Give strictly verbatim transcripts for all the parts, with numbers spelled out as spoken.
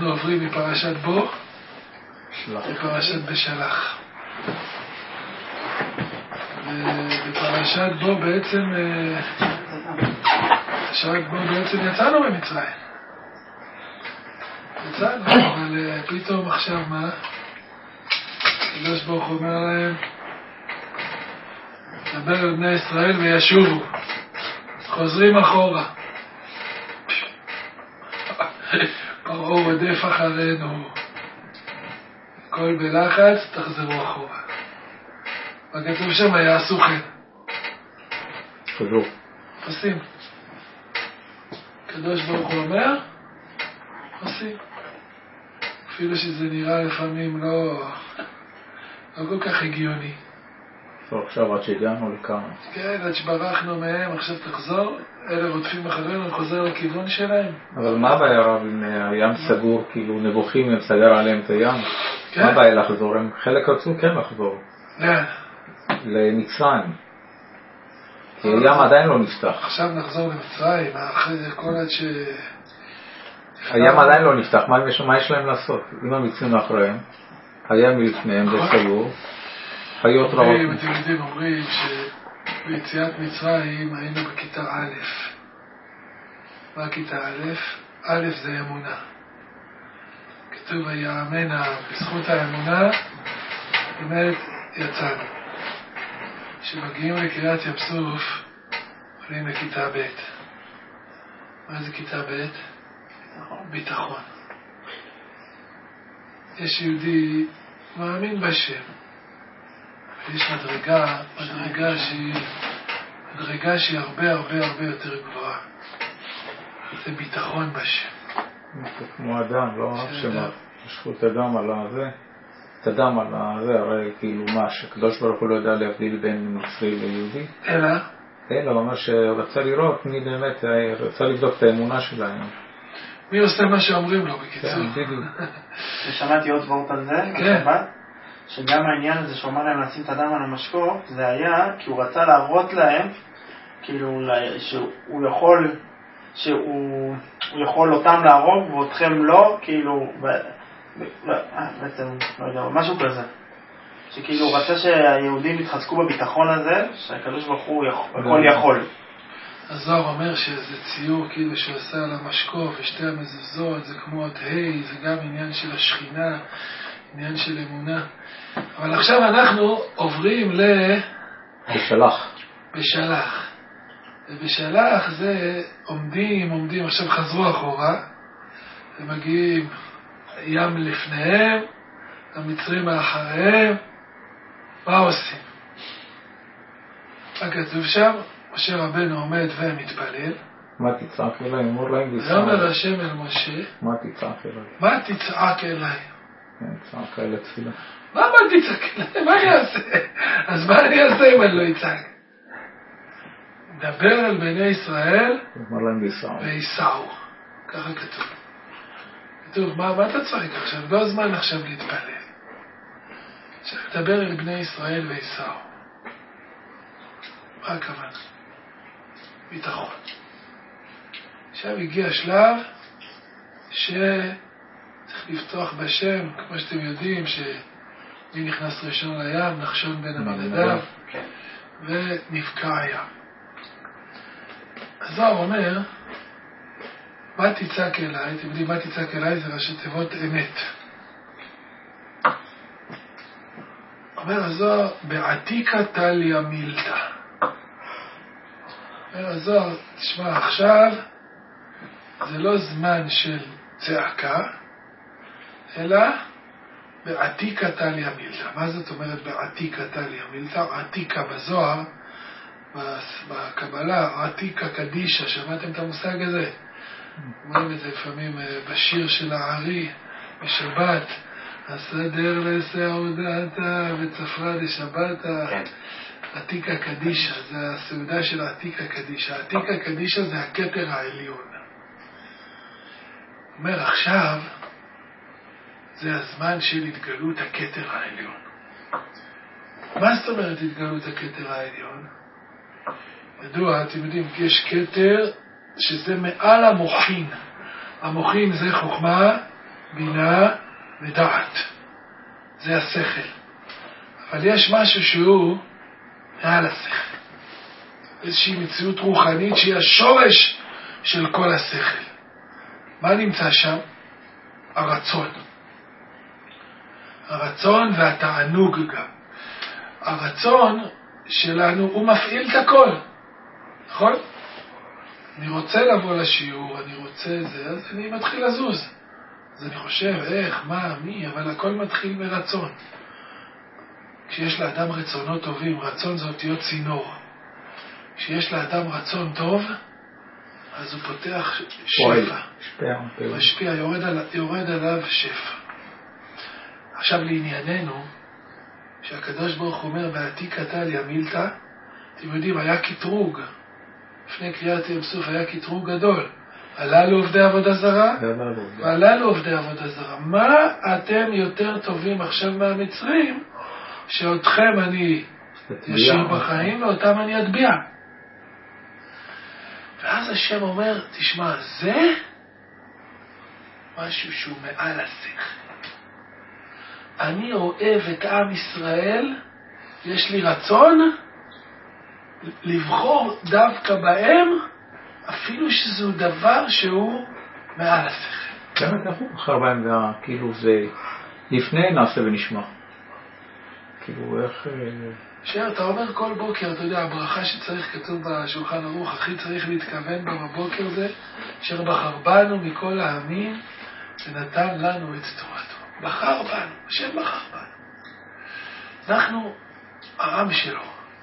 אנחנו עוברים מפרשת בו לפרשת בשלח. בפרשת בו בעצם פרשת בו בעצם יצאנו ממצרים. יצאנו, אבל פתאום עכשיו מה? הקדוש ברוך הוא אומר להם, דבר על בני ישראל וישובו, חוזרים אחורה. פרעה רודף אחרינו, הכל בלחץ, תחזרו אחורה. וכתוב שם יעשו כן. חזרו. עושים. הקדוש ברוך הוא אומר, עושים. אפילו שזה נראה לפעמים לא, לא כל כך הגיוני. טוב, עכשיו עד שהגענו לכאן. כן, עד שברחנו מהם, עכשיו תחזור, אלה רודפים אחרינו, חוזר לכיוון שלהם. אבל מה הבעיה רב אם הים סגור, כאילו נבוכים הם סגר עליהם את הים? כן. מה הבעיה לחזור? הם חלק רצו כן לחזור. כן. למצרים. כי הים עדיין לא נפתח. עכשיו נחזור למצרים, אחרי זה כל עד ש... הים עדיין לא נפתח, מה יש, מה יש להם לעשות? אם המצרים אחריהם, הים מלפניהם זה סגור, חיות רעות. אתם יודעים, אומרים שביציאת מצרים היינו בכיתה א'. מה כיתה א'? א' זה אמונה. כתוב היאמנה, בזכות האמונה, באמת יצאנו. כשמגיעים לקריאת ים סוף, עולים לכיתה ב'. מה זה כיתה ב'? ביטחון. יש יהודי מאמין בשם. יש מדרגה, מדרגה שהיא, מדרגה שהיא הרבה הרבה הרבה יותר גבוהה. זה ביטחון בשם. זה כמו אדם, לא רק שמה. משכו את אדם על הזה, את אדם על הזה, הרי כאילו מה, שקדוש ברוך הוא לא יודע להבדיל בין מצרי ליהודי. אלא? אלא, הוא אומר שרצה לראות מי באמת, רצה לבדוק את האמונה שלהם. מי עושה מה שאומרים לו בקיצור. כן, בדיוק. ושמעתי עוד וורט על זה, כן. שגם העניין הזה שאומר להם לשים את הדם על המשקוף, זה היה כי הוא רצה להראות להם, כאילו, שהוא יכול, שהוא יכול אותם להרוג ואותכם לא, כאילו, בעצם, לא יודע, משהו כזה. שכאילו הוא רצה שהיהודים יתחזקו בביטחון הזה, שהקדוש ברוך הוא הכל יכול. הזוהר אומר שזה ציור כאילו שעושה על המשקוף ושתי המזוזות, זה כמו עוד ה', זה גם עניין של השכינה, עניין של אמונה. אבל עכשיו אנחנו עוברים ל... בשלח. בשלח. ובשלח זה עומדים, עומדים, עכשיו חזרו אחורה, ומגיעים ים לפניהם, המצרים מאחריהם, מה עושים? מה כתוב שם? משה רבנו עומד ומתפלל. מה תצעק אליי? אמור להם בישראל. ואומר השם אל משה. מה תצעק אליי? מה תצעק אליי? כן, צעק אליי תפילה. מה מה תצעק אליי? מה אני אעשה? אז מה אני אעשה אם אני לא אצעק? דבר על בני ישראל. אמר להם בישראל. ויסעו. ככה כתוב. כתוב, מה, מה אתה צועק עכשיו? לא הזמן עכשיו להתפלל. עכשיו דבר על בני ישראל ויסעו. מה הכוונה? ביטחון. עכשיו הגיע שלב שצריך לפתוח בשם, כמו שאתם יודעים, שמי נכנס ראשון לים, נחשון בין המדדיו, ונפקע הים. הזוהר אומר, מה תצעק אליי? אתם יודעים, מה תצעק אליי זה ראשי תיבות אמת. אומר הזוהר, בעתיקה תליה מילתא. אומר הזוהר, תשמע, עכשיו זה לא זמן של צעקה, אלא בעתיקה תליה מילתא. מה זאת אומרת בעתיקה תליה מילתא? עתיקה בזוהר, בקבלה, עתיקה קדישה, שמעתם את המושג הזה? אומרים את זה לפעמים בשיר של הערי, בשבת, הסדר לסעודתה וצפרה לשבתה. כן. עתיקה קדישה, זה הסעודה של עתיקה קדישה. עתיקה קדישה זה הכתר העליון. אומר עכשיו, זה הזמן של התגלות הכתר העליון. מה זאת אומרת התגלות הכתר העליון? ידוע, אתם יודעים, יש כתר שזה מעל המוחין. המוחין זה חוכמה, בינה ודעת. זה השכל. אבל יש משהו שהוא מעל השכל. איזושהי מציאות רוחנית שהיא השורש של כל השכל. מה נמצא שם? הרצון. הרצון והתענוג גם. הרצון שלנו הוא מפעיל את הכל. נכון? אני רוצה לבוא לשיעור, אני רוצה זה, אז אני מתחיל לזוז. אז אני חושב, איך, מה, מי, אבל הכל מתחיל מרצון. כשיש לאדם רצונות טובים, רצון זה אותיות צינור. כשיש לאדם רצון טוב, אז הוא פותח שפע. משפיע, יורד, על, יורד עליו שפע. עכשיו לענייננו, שהקדוש ברוך הוא אומר, בעתיק קטליה מילתא, אתם יודעים, היה קטרוג. לפני קריאת ים סוף היה קטרוג גדול. עלה לו עובדי עבודה זרה, ועלה לו עובדי עבודה זרה. מה אתם יותר טובים עכשיו מהמצרים, שאותכם אני ישיר בחיים, ואותם אני אטביע. ואז השם אומר, תשמע, זה משהו שהוא מעל השכל. אני אוהב את עם ישראל, יש לי רצון לבחור דווקא בהם, אפילו שזהו דבר שהוא מעל השכל. באמת אנחנו אחר בהם, כאילו זה לפני נעשה ונשמע. כאילו איך... שר, אתה אומר כל בוקר, אתה יודע, הברכה שצריך כתוב בשולחן ערוך, הכי צריך להתכוון בה בבוקר זה, אשר בחר בנו מכל העמים, ונתן לנו את תורתו. בחר בנו, השם בחר בנו. אנחנו העם שלו.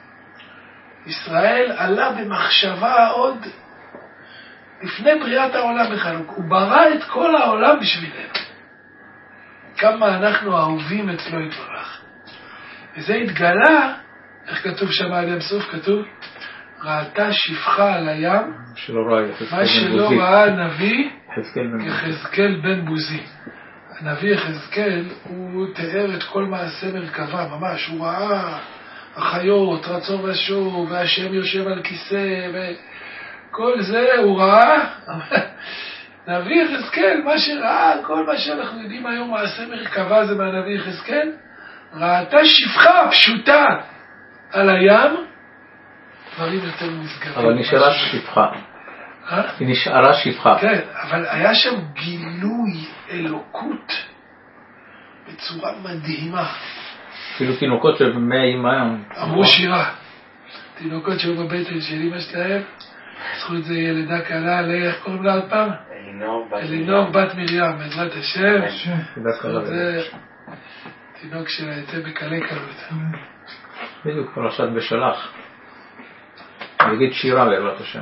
ישראל עלה במחשבה עוד לפני בריאת העולם בכלל. הוא ברא את כל העולם בשבילנו. כמה אנחנו אהובים אצלו יתברך. וזה התגלה, איך כתוב שם על ים סוף? כתוב, ראתה שפחה על הים, מה שלא ראה הנביא כחזקאל בן בוזי. הנביא יחזקאל הוא תיאר את כל מעשה מרכבה, ממש, הוא ראה החיות, רצו ושוב, והשם יושב על כיסא, וכל זה הוא ראה. נביא יחזקאל, מה שראה, כל מה שאנחנו יודעים היום, מעשה מרכבה זה מהנביא יחזקאל, ראתה שפחה פשוטה על הים, דברים יותר מוסגרים. אבל נשארה שפחה. היא נשארה שפחה. כן, אבל היה שם גילוי אלוקות בצורה מדהימה. אפילו תינוקות שבמאה אימה. אמרו שירה. תינוקות שהיו בבטן של אמא שלהם, זכו את זה ילדה קלה, איך קוראים לה עוד פעם? אלינור בת מרים, בעזרת השם. זה תינוק שלה הייתה בקלי קלות. בדיוק פרשת בשלח. נגיד שירה בעזרת השם.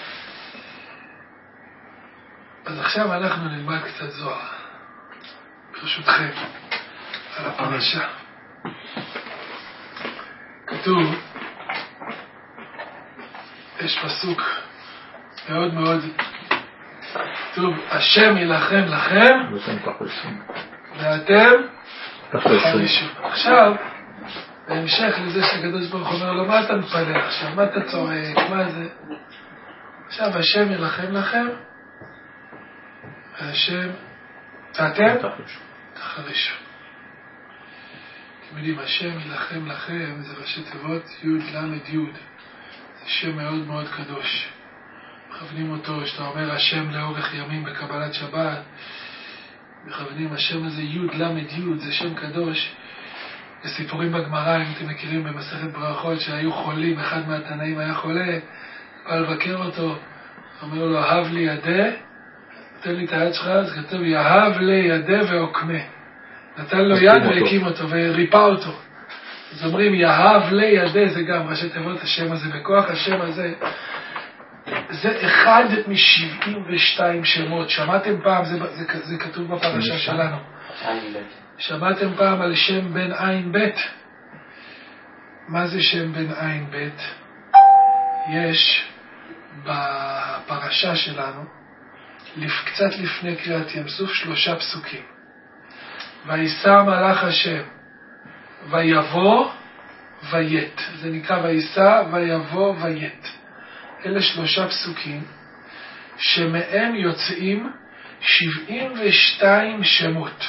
אז עכשיו אנחנו נלמד קצת זוהר, ברשותכם, על הפרשה. כתוב, יש פסוק מאוד מאוד, כתוב, השם ילחם לכם, ואתם תחרישו. עכשיו, בהמשך לזה שהקדוש ברוך אומר לו, מה אתה מפלא עכשיו, מה אתה צועק, מה זה? עכשיו, השם ילחם לכם, והשם, ואתם תחרישו. אתם יודעים, השם ילחם לכם, זה ראשי תיבות י' למד י', זה שם מאוד מאוד קדוש. מכוונים אותו, שאתה אומר השם לאורך ימים בקבלת שבת, מכוונים השם הזה י' למד י', זה שם קדוש. בסיפורים בגמרא, אם אתם מכירים במסכת ברכות שהיו חולים, אחד מהתנאים היה חולה, בא לבקר אותו, אומר לו, אהב לי ידה, נתן לי את היד שלך, אז כתוב, יאהב לי ידה ועוקמה. נתן לו יד והקים אותו וריפא אותו. אז אומרים, יאהב לי ידה, זה גם ראשי תיבות השם הזה, בכוח השם הזה. זה אחד מ-שבעים ושתיים שמות. שמעתם פעם, זה, זה, זה כתוב בפרשה שלנו. שמעתם פעם על שם בן עין בית? מה זה שם בן עין בית? יש בפרשה שלנו, קצת לפני קריאת ים סוף, שלושה פסוקים. וישא מלאך השם, ויבוא ויית. זה נקרא וישא, ויבוא ויית. אלה שלושה פסוקים שמהם יוצאים שבעים ושתיים שמות,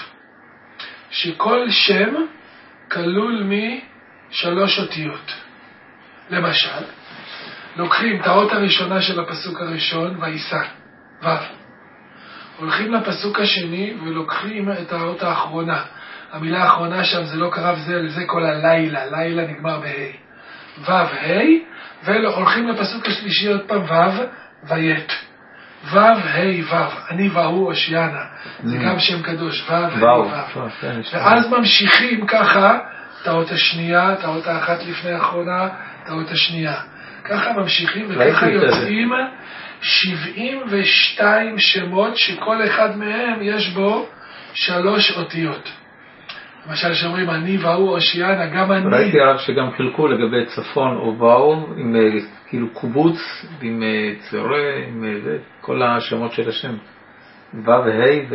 שכל שם כלול משלוש אותיות. למשל, לוקחים את האות הראשונה של הפסוק הראשון, וישא, ו'. הולכים לפסוק השני ולוקחים את האות האחרונה. המילה האחרונה שם זה לא קרב זה, זה כל הלילה, לילה נגמר בה'. ו', ה', והולכים לפסוק השלישי עוד פעם ו', וית. ו', ה', ו', אני והוא הושיענה. זה גם שם קדוש, ו', ה', ו'. ואז ממשיכים ככה, את האות השנייה, את האות האחת לפני האחרונה, את האות השנייה. ככה ממשיכים וככה יוצאים שבעים ושתיים שמות שכל אחד מהם יש בו שלוש אותיות. למשל שאומרים אני והוא הושיענה, גם אני. ראיתי רק שגם חילקו לגבי צפון או ואו עם כאילו קובוץ, עם צורה, עם זה, כל השמות של השם. ו' וה'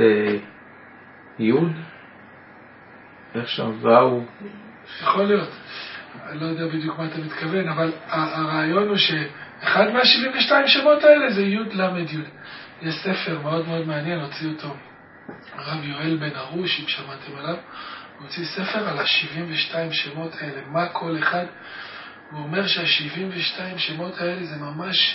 ויוד. איך שם ואו? יכול להיות. אני לא יודע בדיוק מה אתה מתכוון, אבל הרעיון הוא שאחד מה-שבעים ושתיים שמות האלה זה י' ל' י'. יש ספר מאוד מאוד מעניין, הוציא אותו הרב יואל בן ארוש, אם שמעתם עליו, הוא הוציא ספר על ה-שבעים ושתיים שמות האלה, מה כל אחד, הוא אומר שה-שבעים ושתיים שמות האלה זה ממש,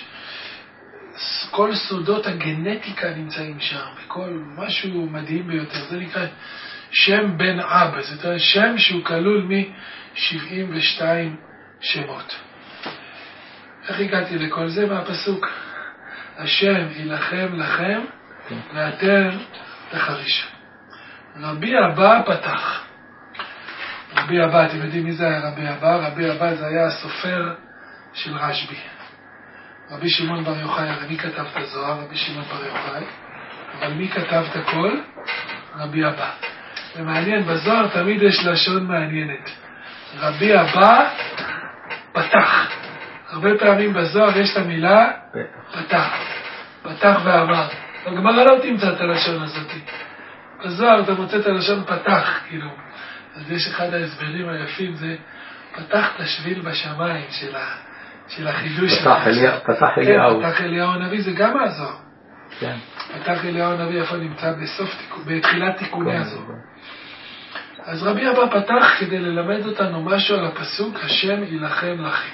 כל סודות הגנטיקה נמצאים שם, וכל משהו מדהים ביותר, זה נקרא שם בן אב, זאת אומרת שם שהוא כלול מ-שבעים ושתיים שמות. איך הגעתי לכל זה? מהפסוק השם ילחם לכם ואתם תחרישו. רבי אבא פתח. רבי אבא, אתם יודעים מי זה היה רבי אבא? רבי אבא זה היה הסופר של רשב"י. רבי שמעון בר יוחאי, הרי מי כתב את הזוהר? רבי שמעון בר יוחאי. אבל מי כתב את הכל? רבי אבא. ומעניין, בזוהר תמיד יש לשון מעניינת. רבי אבא פתח. הרבה פעמים בזוהר יש את המילה פתח. פתח ואמר. בגמרא לא תמצא את הלשון הזאת. בזוהר אתה מוצא את הלשון פתח, כאילו. אז יש אחד ההסברים היפים, זה פתח את השביל בשמיים של, ה, של החידוש. פתח, אליה, פתח אליהו. כן, פתח אליהו הנביא, זה גם הזוהר. כן. פתח אליהו הנביא איפה נמצא בסוף, בתחילת תיקוני הזוהר. אז רבי אבא פתח כדי ללמד אותנו משהו על הפסוק, השם ילחם לכם.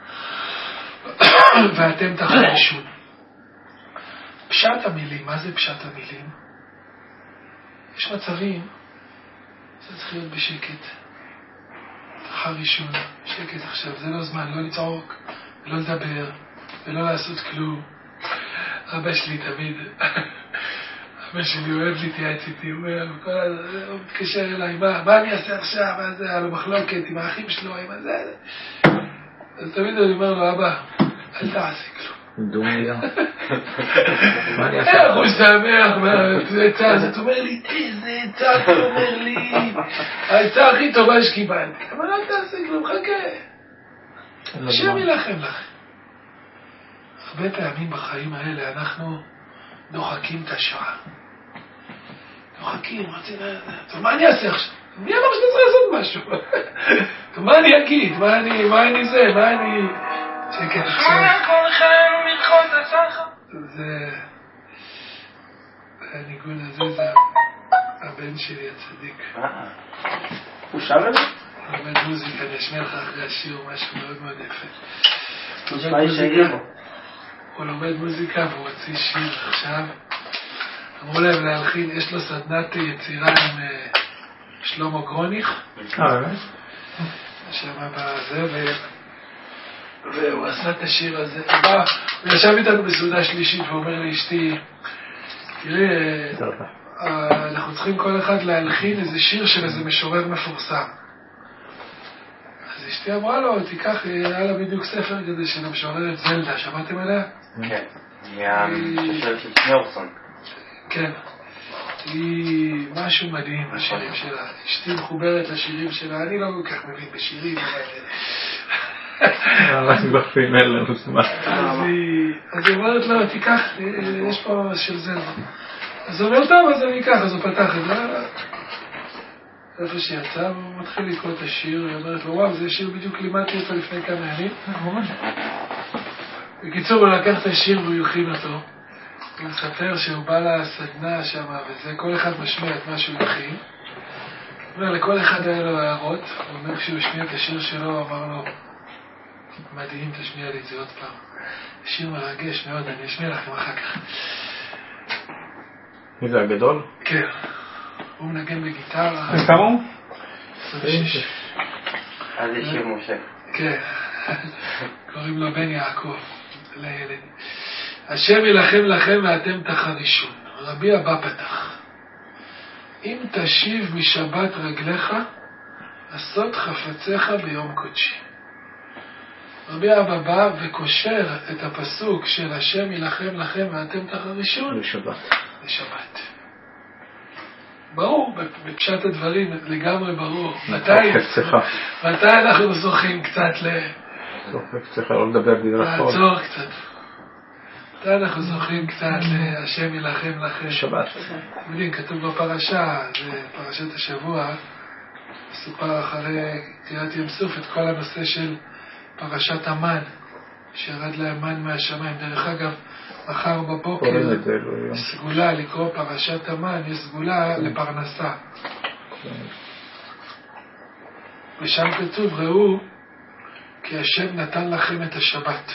ואתם תחרישון. פשט המילים, מה זה פשט המילים? יש מצבים, זה צריך להיות בשקט. תחרישון, שקט עכשיו, זה לא זמן, לא לצעוק, ולא לדבר, ולא לעשות כלום. אבא שלי תמיד, אבא שלי אוהב להתייעץ איתי, הוא מתקשר אליי, מה, מה אני אעשה עכשיו, מה זה, על המחלוקת עם האחים שלו, עם הזה. אז תמיד אני אומר לו, אבא, אל תעשה כלום. דומיה. איך הוא שמח, זה עצה, אז אתה אומר לי, איזה עצה אתה אומר לי, העצה הכי טובה שקיבלתי, אבל אל תעשה כלום, חכה. השם ילחם לכם. הרבה פעמים בחיים האלה אנחנו דוחקים את השעה. דוחקים, רוצים, טוב, מה אני אעשה עכשיו? מי אמר שאתה צריך לעשות משהו? טוב, מה אני אגיד? מה אני, מה אני זה? מה אני... שקט עכשיו. זה... הניגון הזה זה הבן שלי הצדיק. הוא שר את זה? הוא לומד מוזיקה, אני אשמיע לך אחרי השיר משהו מאוד מאוד יפה. הוא לומד מוזיקה והוא הוציא שיר עכשיו. אמרו להם להלחין, יש לו סדנת יצירה עם שלמה גרוניך. שם בזה, והוא עשה את השיר הזה. הוא ישב איתנו בסעודה שלישית ואומר לאשתי, תראי, אנחנו צריכים כל אחד להלחין איזה שיר של איזה משורר מפורסם. אז אשתי אמרה לו, תיקח, היה לה בדיוק ספר כזה של המשוררת זלדה, שמעתם עליה? כן, היא המשוררת של שניאורסון. כן, היא משהו מדהים, השירים שלה. אשתי מחוברת לשירים שלה, אני לא כל כך מבין בשירים, אבל... אנחנו בפים אין לנו זמן. אז היא אומרת לו, תיקח, יש פה של זלדה. אז הוא אומר, טוב, אז אני אקח, אז הוא פתח את זה. איפה שיצא, הוא מתחיל לקרוא את השיר, היא אומרת לו, וואו, זה שיר בדיוק לימדתי אותו לפני כמה ימים. בקיצור, הוא לקח את השיר והוא הלחין אותו. הוא מספר שהוא בא לסדנה שם, וזה, כל אחד משמיע את מה שהוא הכין. הוא אומר, לכל אחד היה לו הערות, הוא אומר, כשהוא השמיע את השיר שלו, אמר לו, מדהים, תשמיע לי את זה עוד פעם. שיר מרגש מאוד, אני אשמיע לכם אחר כך. מי זה הגדול? כן. הוא מנגן בגיטרה. כמה הוא? עשרים ושש. אז יש שיר משה. כן. קוראים לו בן יעקב, לילד. השם ילחם לכם ואתם תחרישון. רבי אבא פתח. אם תשיב משבת רגליך, עשות חפציך ביום קודשי. רבי אבא בא וקושר את הפסוק של השם ילחם לכם ואתם תחרישון לשבת. לשבת. ברור, בפשט הדברים לגמרי ברור. מתי, מתי אנחנו זוכים קצת ל... צריך לא לדבר בדרך כלל. לעצור קצת. מתי אנחנו זוכים קצת להשם ילחם לכם. שבת. אתם יודעים, כתוב בפרשה, זה פרשת השבוע, סופר אחרי קריאת ים סוף את כל הנושא של פרשת המן, שירד להם מן מהשמיים. דרך אגב, מחר בבוקר סגולה לקרוא פרשת המן, יש סגולה לפרנסה. ושם כתוב, ראו כי השם נתן לכם את השבת.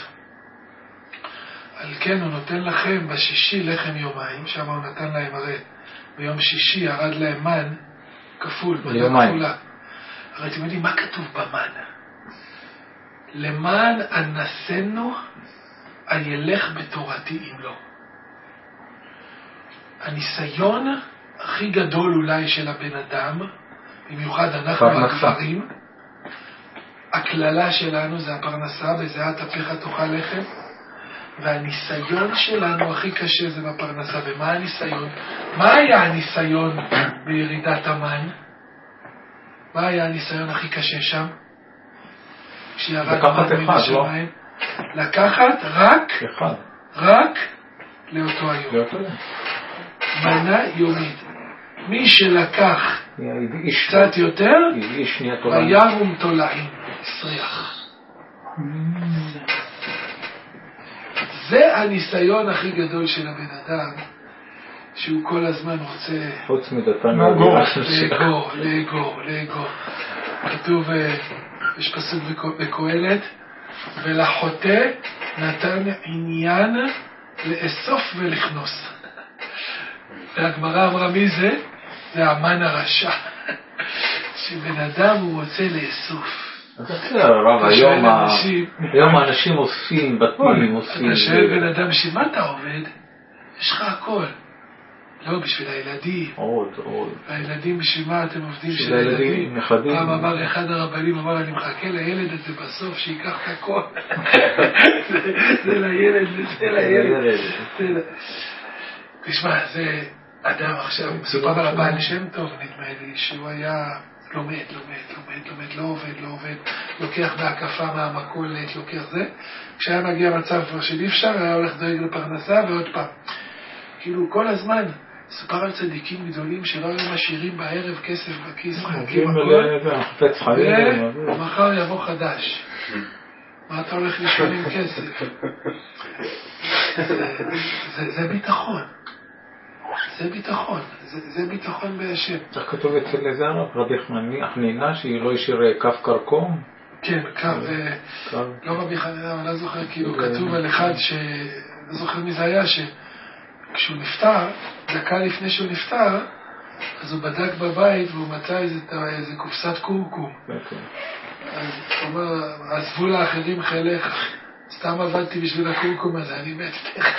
על כן הוא נותן לכם בשישי לחם יומיים, שם הוא נתן להם, הרי ביום שישי ירד להם מן כפול, מנה כפולה. הרי אתם יודעים מה כתוב במן? למען אנסנו הילך בתורתי אם לא. הניסיון הכי גדול אולי של הבן אדם, במיוחד אנחנו הגברים, הכללה שלנו זה הפרנסה, בזיעת אפיך תאכל לחם, והניסיון שלנו הכי קשה זה בפרנסה. ומה הניסיון? מה היה הניסיון בירידת המן? מה היה הניסיון הכי קשה שם? לקחת אחד, לא? לקחת רק, אחד. רק לאותו היום. מנה יומית. מי שלקח קצת יותר, וירום תולעים, הסריח. זה הניסיון הכי גדול של הבן אדם, שהוא כל הזמן רוצה חוץ מדתן לאגור, לאגור, לאגור, לאגור. כתוב, יש פסוק בקהלת, ולחוטא נתן עניין לאסוף ולכנוס. והגמרא אמרה מי זה? זה המן הרשע. שבן אדם הוא רוצה לאסוף. הרב, היום האנשים אוספים, בתים אוספים. אתה שואל בן אדם שמה אתה עובד? יש לך הכל. לא, בשביל הילדים. עוד, עוד. הילדים בשביל מה אתם עובדים של הילדים? פעם אמר אחד הרבנים, אמר אני מחכה לילד הזה בסוף שיקח את הכל. זה לילד, זה לילד. תשמע, זה אדם עכשיו, מסופר על הבעל שם טוב נדמה לי, שהוא היה לומד, לומד, לומד, לומד, לא עובד, לא עובד, לוקח בהקפה מהמכולת, לוקח זה. כשהיה מגיע מצב כבר של אי אפשר, היה הולך דואג לפרנסה ועוד פעם. כאילו כל הזמן סופר על צדיקים גדולים שלא היו משאירים בערב כסף בכיס, מחכים הכל, ומחר יבוא חדש. מה אתה הולך לשאול עם כסף? זה ביטחון. זה ביטחון, זה, זה ביטחון בהשם. איך כתוב אצל איזה הרב? רבי חנינא שהיא לא השאיר כף קרקום? כן, כף, לא רבי חנינא, אבל לא זוכר, כאילו כתוב על אחד ש... לא זוכר מי זה היה, שכשהוא נפטר, דקה לפני שהוא נפטר, אז הוא בדק בבית והוא מצא איזה קופסת קורקום. אז הוא אומר, עזבו לאחרים חילך, סתם עבדתי בשביל הקורקום הזה, אני מת.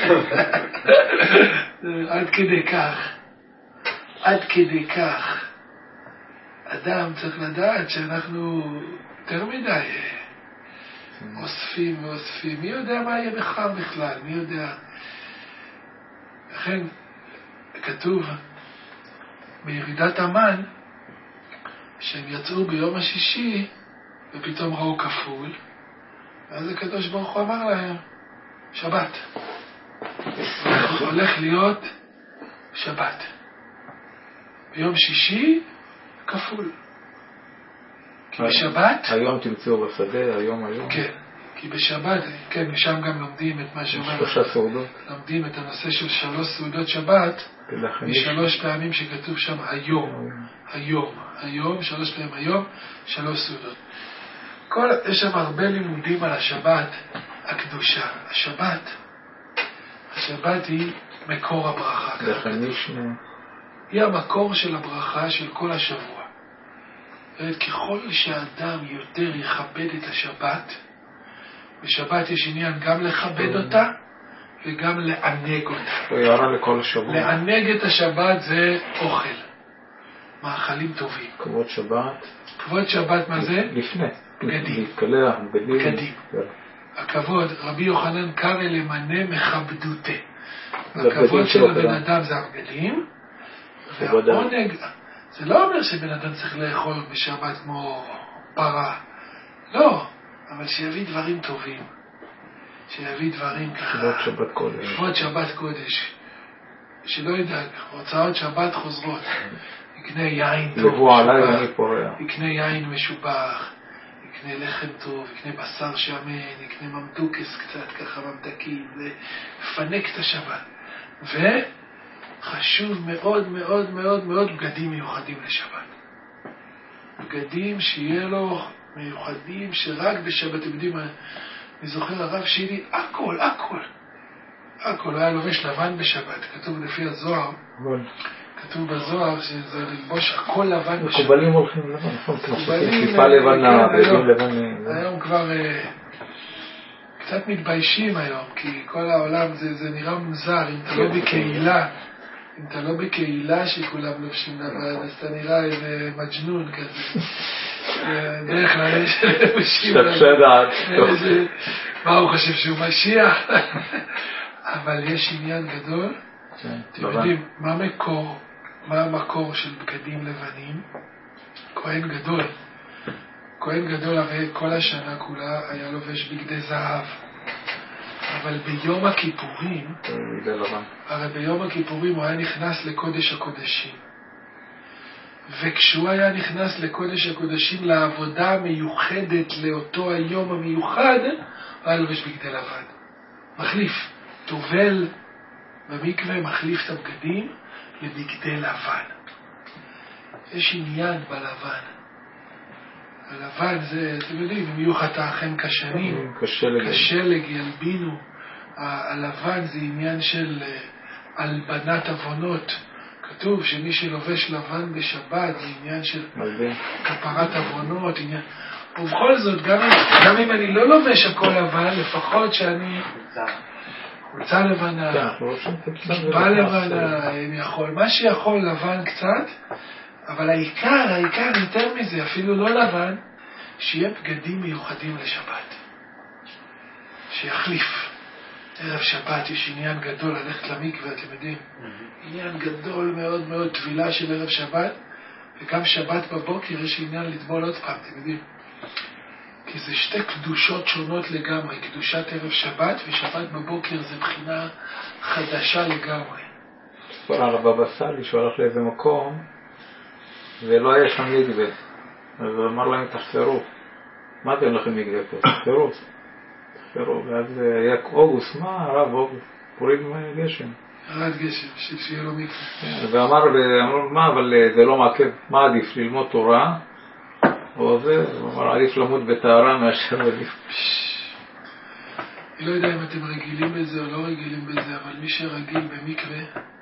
עד כדי כך, עד כדי כך, אדם צריך לדעת שאנחנו יותר מדי אוספים ואוספים. מי יודע מה יהיה מחר בכלל? מי יודע? לכן כתוב בירידת המן שהם יצאו ביום השישי ופתאום ראו כפול, ואז הקדוש ברוך הוא אמר להם שבת, הולך להיות שבת ביום שישי כפול, כי בשבת היום תמצאו בשדה, היום היום כן, כי בשבת, כן, משם גם לומדים את מה שאומר, שלושה סעודות. לומדים את הנושא של שלוש סעודות שבת, משלוש פעמים שכתוב שם היום, היום, היום, שלוש פעמים היום, שלוש סעודות. כל, יש שם הרבה לימודים על השבת הקדושה. השבת, השבת היא מקור הברכה. היא המקור של הברכה של כל השבוע. ככל שהאדם יותר יכבד את השבת, בשבת יש עניין גם לכבד אותה וגם לענג אותה. לענג את השבת זה אוכל, מאכלים טובים. כבוד שבת. כבוד שבת מה זה? לפני. בגדים. להתקלח, בגדים. בגדים. הכבוד, רבי יוחנן קרא למנה מכבדותה. הכבוד של הבן אדם זה הבגדים, והעונג, זה לא אומר שבן אדם צריך לאכול בשבת כמו פרה. לא. אבל שיביא דברים טובים, שיביא דברים ככה, כבוד שבת קודש, כבוד שבת קודש, שלא ידאג, הוצאות שבת חוזרות, יקנה יין טוב משובח, יקנה יין משובח, יקנה לחם טוב, יקנה בשר שמן, יקנה ממתוקס קצת ככה ממתקים, ופנק את השבת. וחשוב מאוד מאוד מאוד מאוד בגדים מיוחדים לשבת, בגדים שיהיה לו מיוחדים שרק בשבת, אתם יודעים, אני זוכר הרב שלי, הכל, הכל, הכל, היה לובש לבן בשבת, כתוב לפי הזוהר, כתוב בזוהר שזה ללבוש הכל לבן בשבת. מקובלים הולכים לבן, נכון, כיפה לבנה, בגדים לבנים. היום כבר קצת מתביישים היום, כי כל העולם זה נראה מוזר, אם אתה לא בקהילה, אם אתה לא בקהילה שכולם לובשים לבן, אז אתה נראה איזה מג'נון כזה. דרך כלל יש משיב מה הוא חושב שהוא משיח. אבל יש עניין גדול. אתם יודעים מה מקור מה המקור של בגדים לבנים? כהן גדול, כהן גדול הרי כל השנה כולה היה לובש בגדי זהב, אבל ביום הכיפורים הרי ביום הכיפורים הוא היה נכנס לקודש הקודשים, וכשהוא היה נכנס לקודש הקודשים לעבודה המיוחדת לאותו היום המיוחד, הוא היה לובש בגדי לבן, מחליף, טובל במקווה, מחליף את הבגדים לבגדי לבן. יש עניין בלבן. הלבן זה, אתם יודעים, אם יהיו חטאכם כשנים, כשלג ילבינו. הלבן זה עניין של הלבנת עוונות. כתוב שמי שלובש לבן בשבת זה עניין של כפרת עוונות, עניין... ובכל זאת, גם, גם אם אני לא לובש הכל לבן, לפחות שאני חולצה לבנה, כיפה לבנה, אם יכול, מה שיכול לבן קצת, אבל העיקר, העיקר יותר מזה, אפילו לא לבן, שיהיה בגדים מיוחדים לשבת. שיחליף. ערב שבת יש עניין גדול ללכת למקווה, אתם יודעים. עניין גדול מאוד מאוד, טבילה של ערב שבת, וגם שבת בבוקר יש עניין לטבול עוד פעם, אתם יודעים. כי זה שתי קדושות שונות לגמרי, קדושת ערב שבת ושבת בבוקר זה בחינה חדשה לגמרי. כבר על הבבא סאלי שהוא הלך לאיזה מקום ולא היה שם מקווה, אז הוא אמר להם תחפרו, מה אתם לכם מקווה פה? תחפרו, תחפרו, ואז היה אוגוסט, מה הרב אוגוסט? פוריד גשם. ירד גשם, שיהיה לו מקווה. ואמר, מה, אבל זה לא מעכב, מה עדיף, ללמוד תורה? או זה, הוא אמר, עדיף למות בטהרה מאשר עדיף. אני לא יודע אם אתם רגילים בזה או לא רגילים בזה, אבל מי שרגיל במקווה,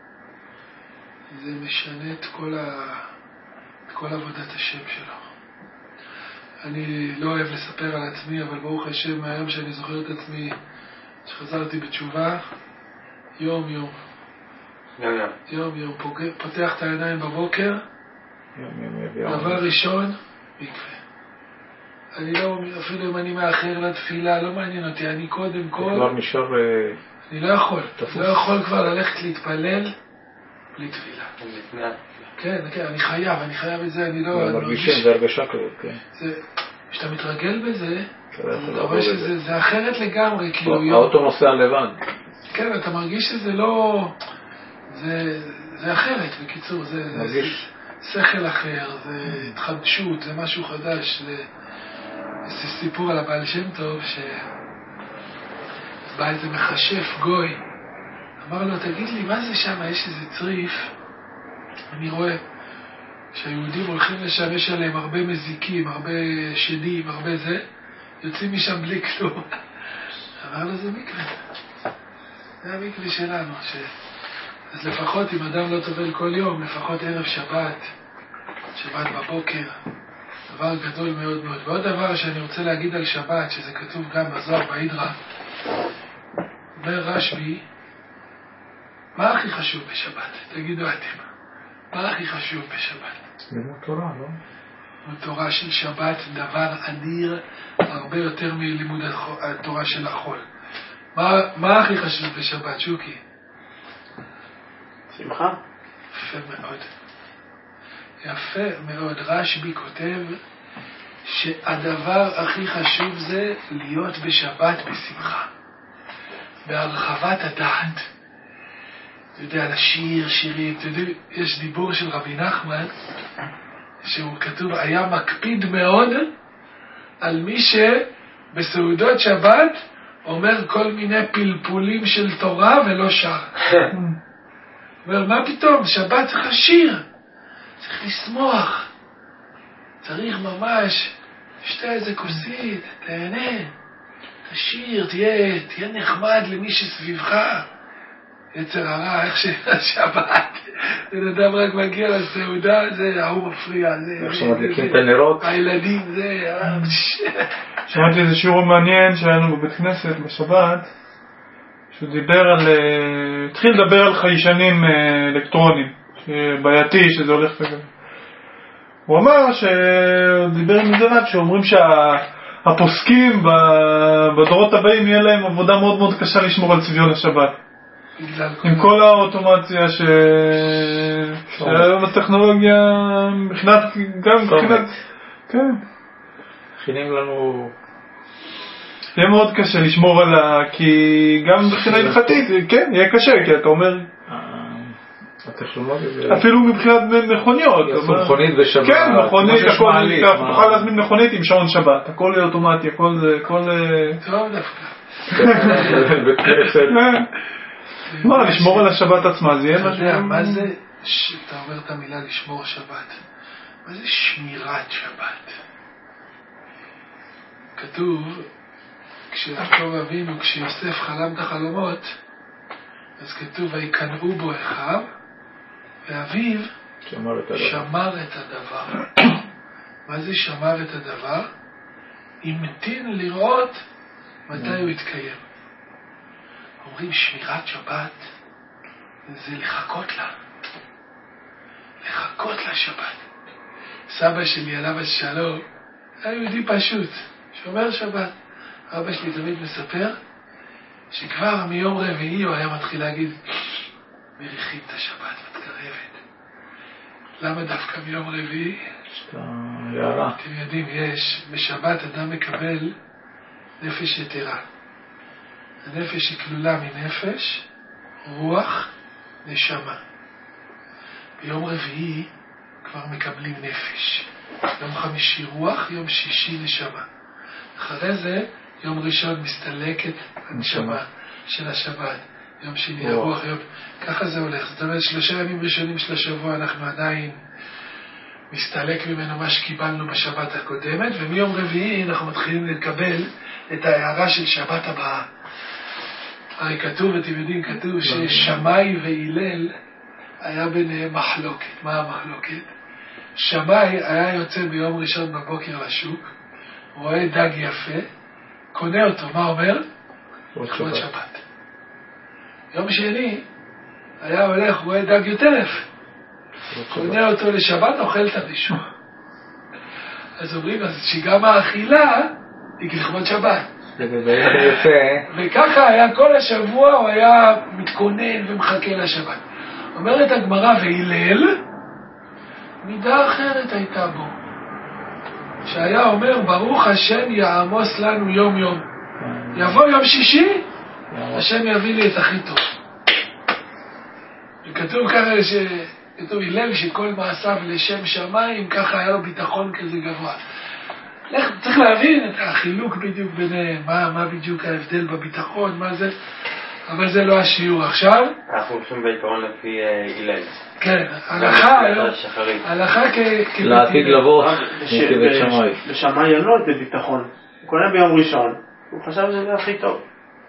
זה משנה את כל, ה... את כל עבודת השם שלו. אני לא אוהב לספר על עצמי, אבל ברוך השם, מהיום שאני זוכר את עצמי, שחזרתי בתשובה, יום יום. יום יום. יום יום, פותח את העיניים בבוקר, יום יום. דבר ראשון, מקווה. אני לא, אפילו אם אני מאחר לתפילה, לא מעניין אותי, אני קודם כל... כבר נשאר... אני לא יכול, לא יכול כבר ללכת להתפלל בלי תפילה. כן, כן, אני חייב, אני חייב את זה, אני לא... אני מרגישים, זה הרגשה כזאת, כן. כשאתה מתרגל בזה, אתה רואה שזה אחרת לגמרי, כאילו... האוטו נוסע לבד. כן, אתה מרגיש שזה לא... זה אחרת, בקיצור, זה... שכל אחר, זה התחדשות, זה משהו חדש, זה סיפור על הבעל שם טוב, אז בא איזה מכשף גוי, אמר לו, תגיד לי, מה זה שם? יש איזה צריף, אני רואה שהיהודים הולכים לשם, יש עליהם הרבה מזיקים, הרבה שדים, הרבה זה, יוצאים משם בלי כלום. אמר לו, זה מקווה. זה המקווה שלנו. ש... אז לפחות אם אדם לא טובל כל יום, לפחות ערב שבת, שבת בבוקר, דבר גדול מאוד מאוד. ועוד דבר שאני רוצה להגיד על שבת, שזה כתוב גם בזוהר בהידרה, אומר רשב"י, מה הכי חשוב בשבת? תגידו אתם. מה הכי חשוב בשבת? לימוד תורה, לא? לימוד תורה של שבת, דבר אדיר, הרבה יותר מלימוד התורה של החול. מה, מה הכי חשוב בשבת, שוקי? שמחה? יפה מאוד. יפה מאוד. רשב"י כותב שהדבר הכי חשוב זה להיות בשבת בשמחה. בהרחבת הדעת. אתה יודע, לשיר, שירים, אתה יודע, יש דיבור של רבי נחמן, שהוא כתוב, היה מקפיד מאוד על מי שבסעודות שבת אומר כל מיני פלפולים של תורה ולא שר. אומר, מה פתאום? שבת צריך לשיר, צריך לשמוח, צריך ממש, שתה איזה כוסית, תהנה, תשיר, תהיה, תהיה נחמד למי שסביבך. יצר הרע, איך שהשבת, בן אדם רק מגיע לסעודה, זה ההוא מפריע, זה... איך שמדליקים את הנרות? הילדים, זה... שמעתי איזה שיעור מעניין שהיה לנו בבית כנסת בשבת, שהוא דיבר על... התחיל לדבר על חיישנים אלקטרונים, שבעייתי, שזה הולך כזה. הוא אמר שהוא דיבר עם זה רק, שאומרים שהפוסקים בדורות הבאים יהיה להם עבודה מאוד מאוד קשה לשמור על צביון השבת. עם כל האוטומציה ש... שהיום הטכנולוגיה מבחינת, גם מבחינת, כן. מכינים לנו... יהיה מאוד קשה לשמור על ה... כי גם מבחינה הלכתית, כן, יהיה קשה, כי אתה אומר... הטכנולוגיה... אפילו מבחינת מכוניות. יעשו מכונית בשבת. כן, מכונית, הכל... תוכל להזמין מכונית עם שעון שבת, הכל אוטומטי, הכל... טוב דווקא. מה, לשמור על השבת עצמה, זה יהיה משהו... אתה יודע, מה זה, אתה אומר את המילה לשמור שבת, מה זה שמירת שבת? כתוב, כשיעקב אבינו, כשיוסף חלם את החלומות, אז כתוב, ויקנאו בו אחיו, ואביו שמר את הדבר. מה זה שמר את הדבר? המתין לראות מתי הוא יתקיים. אומרים שמירת שבת זה לחכות לה, לחכות לשבת. סבא שלי עליו השלום היה יהודי פשוט, שומר שבת. אבא שלי תמיד מספר שכבר מיום רביעי הוא היה מתחיל להגיד מריחים את השבת מתקרבת. למה דווקא מיום רביעי? אתם יודעים, יש בשבת אדם מקבל נפש יתרה. הנפש היא כלולה מנפש, רוח, נשמה. ביום רביעי כבר מקבלים נפש. יום חמישי רוח, יום שישי נשמה. אחרי זה, יום ראשון מסתלקת הנשמה של השבת. יום שני הרוח, יום... ככה זה הולך. זאת אומרת, שלושה ימים ראשונים של השבוע אנחנו עדיין מסתלק ממנו מה שקיבלנו בשבת הקודמת, ומיום רביעי אנחנו מתחילים לקבל את ההערה של שבת הבאה. הרי כתוב, אתם יודעים, כתוב ששמאי והילל היה ביניהם מחלוקת. מה המחלוקת? שמאי היה יוצא ביום ראשון בבוקר לשוק, רואה דג יפה, קונה אותו, מה אומר? לכבוד שבת. יום שני היה הולך, רואה דג יותר יפה, קונה אותו לשבת, אוכל את הראשון. אז אומרים, אז שגם האכילה היא לכבוד שבת. וככה היה כל השבוע, הוא היה מתכונן ומחכה לשבת. אומרת הגמרא, והילל, מידה אחרת הייתה בו. שהיה אומר, ברוך השם יעמוס לנו יום יום. יבוא יום שישי, השם יביא לי את הכי טוב. וכתוב ככה, כתוב הילל שכל מעשיו לשם שמיים, ככה היה לו ביטחון כזה גבוה. צריך להבין את החילוק בדיוק ביניהם, מה, מה בדיוק ההבדל בביטחון, מה זה, אבל זה לא השיעור עכשיו. אנחנו הולכים בעיקרון לפי הלל. כן, הלכה, הלכה כ... לעתיד לבוא, כבית שמאי. לשמאי אין לו את הביטחון, הוא קונה ביום ראשון, הוא חשב שזה הכי טוב.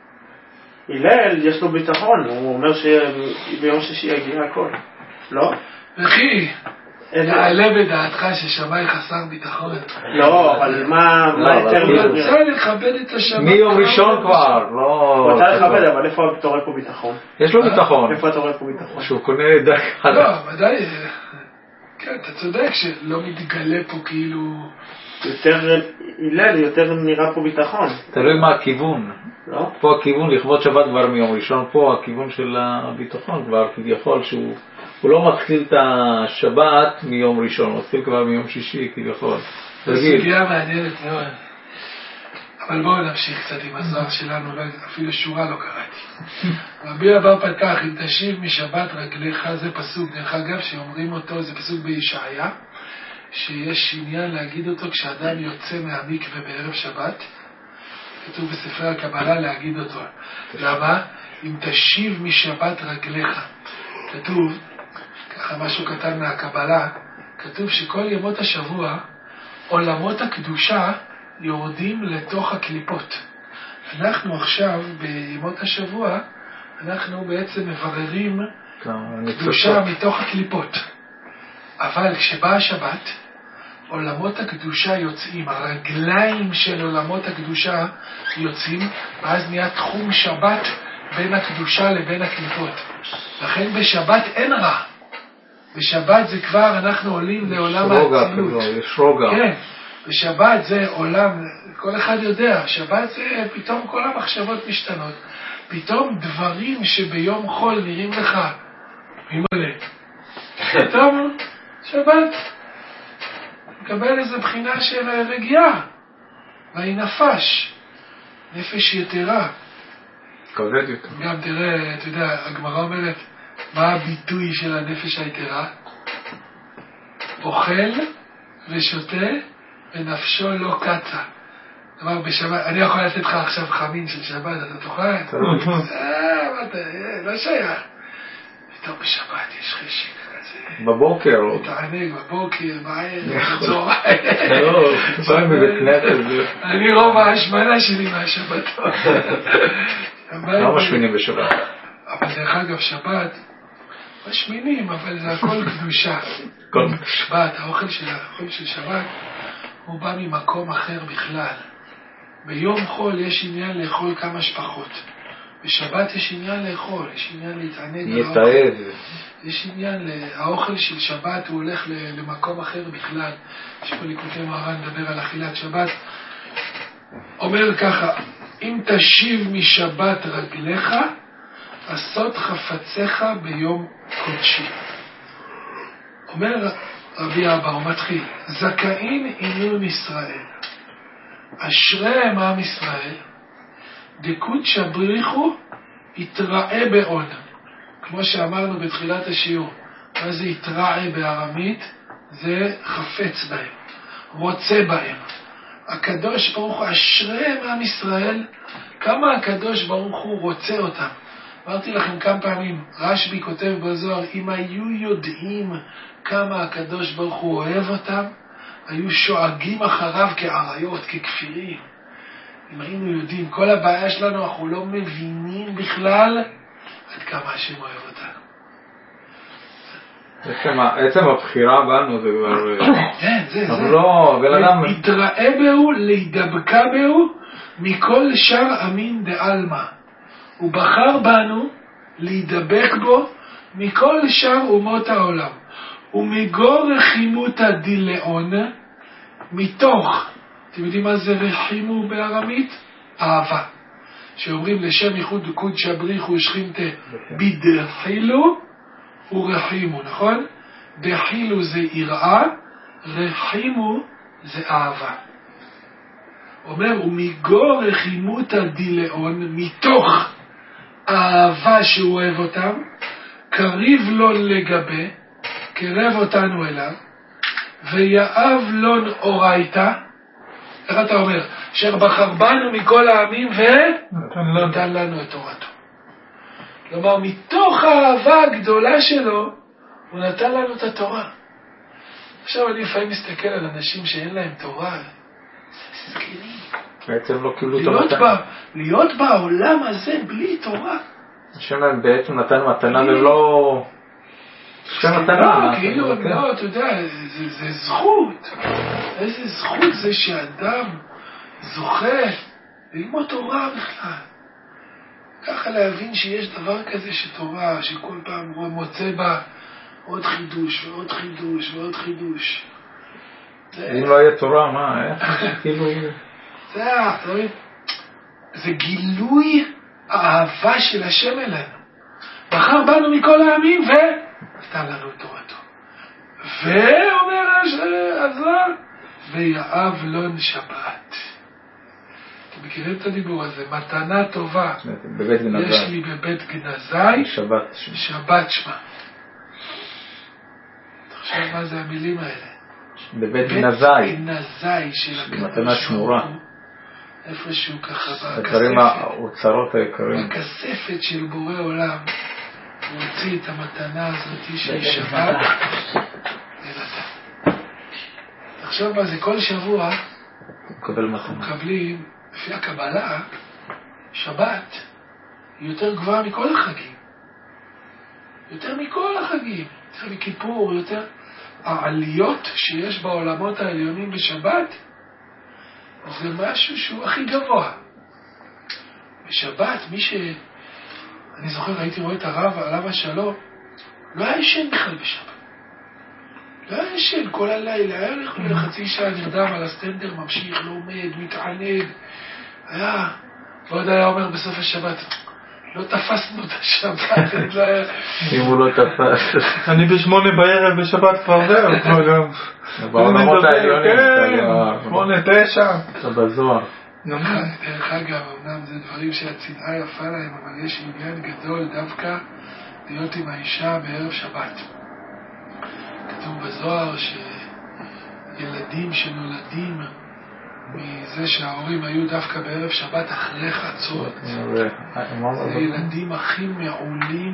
הלל יש לו ביטחון, הוא אומר שביום שישי יגיע הכל, לא? וכי, נעלה בדעתך ששמאי חסר ביטחון. לא, אבל מה יותר... הוא רוצה לכבד את השמאי. מיום ראשון כבר, לא... הוא רוצה לכבד, אבל איפה אתה רואה פה ביטחון? יש לו ביטחון. איפה אתה רואה פה ביטחון? שהוא קונה דק... לא, ודאי, כן, אתה צודק שלא מתגלה פה כאילו... יותר, הלל, יותר נראה פה ביטחון. תלוי מה הכיוון. לא? פה הכיוון לכבוד שבת כבר מיום ראשון, פה הכיוון של הביטחון כבר כביכול שהוא הוא לא מתחיל את השבת מיום ראשון, הוא מתחיל כבר מיום שישי כביכול. זו סוגיה מעניינת מאוד. אבל בואו נמשיך קצת עם הזוהר שלנו, אפילו שורה לא קראתי. רבי אבא פתח, אם תשיב משבת רגליך, זה פסוק, דרך אגב, שאומרים אותו, זה פסוק בישעיה, שיש עניין להגיד אותו כשאדם יוצא מהמקווה בערב שבת, כתוב בספרי הקבלה להגיד אותו. למה? אם תשיב משבת רגליך. כתוב, ככה משהו קטן מהקבלה, כתוב שכל ימות השבוע, עולמות הקדושה יורדים לתוך הקליפות. אנחנו עכשיו, בימות השבוע, אנחנו בעצם מבררים קדושה מתוך הקליפות. אבל כשבאה השבת, עולמות הקדושה יוצאים, הרגליים של עולמות הקדושה יוצאים, ואז נהיה תחום שבת בין הקדושה לבין הקליפות. לכן בשבת אין רע. בשבת זה כבר אנחנו עולים לעולם האצילות. יש רוגע. כן, בשבת זה עולם, כל אחד יודע, שבת זה פתאום כל המחשבות משתנות. פתאום דברים שביום חול נראים לך ממלא. פתאום שבת מקבל איזו בחינה של רגיעה, והיא נפש, נפש יתרה. כבד יותר. גם תראה, אתה יודע, הגמרא אומרת, מה הביטוי של הנפש היתרה? אוכל ושותה ונפשו לא קצה. דבר בשבת, אני יכול לתת לך עכשיו חמין של שבת, אתה תוכל? אה, מה אתה, לא שייך. פתאום בשבת יש חשק כזה. בבוקר. מתענג בבוקר, בערב, בצהריים. לא, תפעל מבית כנסת. אני רוב ההשמנה שלי מהשבתות. לא משמינים בשבת. אבל דרך אגב, שבת, משמינים, אבל זה הכל קדושה. שבת, האוכל של, האוכל של שבת, הוא בא ממקום אחר בכלל. ביום חול יש עניין לאכול כמה שפחות. בשבת יש עניין לאכול, יש עניין להתענג על האוכל. יש עניין, האוכל של שבת הוא הולך למקום אחר בכלל. יש פה ליקוטי מוהר"ן מדבר על אכילת שבת. אומר ככה, אם תשיב משבת רגליך, עשות חפציך ביום קודשי. אומר רבי אבא, הוא מתחיל, זכאין עינון ישראל, אשריהם עם ישראל, דקודש בריחו יתראה בעון. כמו שאמרנו בתחילת השיעור, מה זה יתראה בארמית? זה חפץ בהם, רוצה בהם. הקדוש ברוך הוא, אשריהם עם ישראל, כמה הקדוש ברוך הוא רוצה אותם. אמרתי לכם כמה פעמים, רשב"י כותב בזוהר, אם היו יודעים כמה הקדוש ברוך הוא אוהב אותם, היו שואגים אחריו כאריות, ככפירים. אם היינו יודעים, כל הבעיה שלנו, אנחנו לא מבינים בכלל עד כמה השם אוהב אותנו. עצם הבחירה בנו זה כבר... כן, זה, זה. לא, בן אדם... יתראה בהו, להידבקה בהו, מכל שאר אמין דעלמא. הוא בחר בנו להידבק בו מכל שאר אומות העולם. ומגור רחימותא דילאון, מתוך, אתם יודעים מה זה רחימו בארמית? אהבה. שאומרים לשם ייחוד קודש בריחו שכינתה בדחילו ורחימו, נכון? דחילו זה יראה, רחימו זה אהבה. אומר, ומגור רחימותא דילאון, מתוך האהבה שהוא אוהב אותם, קריב לו לגבי, קרב אותנו אליו, ויאב לון אורייתא, איך אתה אומר? אשר בחר בנו מכל העמים ונתן לנו את תורתו. כלומר, מתוך האהבה הגדולה שלו, הוא נתן לנו את התורה. עכשיו אני לפעמים מסתכל על אנשים שאין להם תורה, זה סגרים. בעצם לא קיבלו את להיות, המתנה. בה, להיות בעולם הזה בלי תורה. השם בעצם נתן מתנה ולא... השם מתנה. כאילו, לא, אתה יודע, זה, זה זכות. איזה זכות זה שאדם זוכה ללמוד תורה בכלל. ככה להבין שיש דבר כזה שתורה, שכל פעם הוא מוצא בה עוד חידוש ועוד חידוש ועוד חידוש. אם לא יהיה תורה, מה? איך? כאילו... זה, זה גילוי האהבה של השם אלינו. בחר בנו מכל העמים ונתן לנו את תורתו. ואומר הזוהר, ויאהב לון שבת. אתם מכירים את הדיבור הזה? מתנה טובה. בבית גנזי. יש לי בבית גנזי. שבת. שבת שמה. תחשוב מה זה המילים האלה. בבית גנזי. בית גנזי של הקדוש. מתנה שמורה. איפשהו ככה הדברים האוצרות היקרים. בכספת של בורא עולם הוא הוציא את המתנה הזאת של שבת לנתן. תחשוב מה זה, כל שבוע אנחנו מקבלים, לפי הקבלה, שבת היא יותר גבוהה מכל החגים. יותר מכל החגים. יותר מכיפור, יותר... העליות שיש בעולמות העליונים בשבת זה משהו שהוא הכי גבוה. בשבת, מי ש... אני זוכר, הייתי רואה את הרב, עליו השלום, לא היה ישן בכלל בשבת. לא היה ישן כל הלילה, היה הולך לחצי שעה נרדם על הסטנדר, ממשיך, לומד, מתענג. היה, ועוד היה אומר בסוף השבת, לא תפסנו את השבת. אם הוא לא תפס. אני בשמונה בערב בשבת כבר זהו, כבר גם. בעולמות העליונים. שמונה, תשע. אתה בזוהר. דרך אגב, אמנם זה דברים שהצנעה יפה להם, אבל יש עניין גדול דווקא להיות עם האישה בערב שבת. כתוב בזוהר שילדים שנולדים מזה שההורים היו דווקא בערב שבת אחרי חצות, זה ילדים הכי מעולים,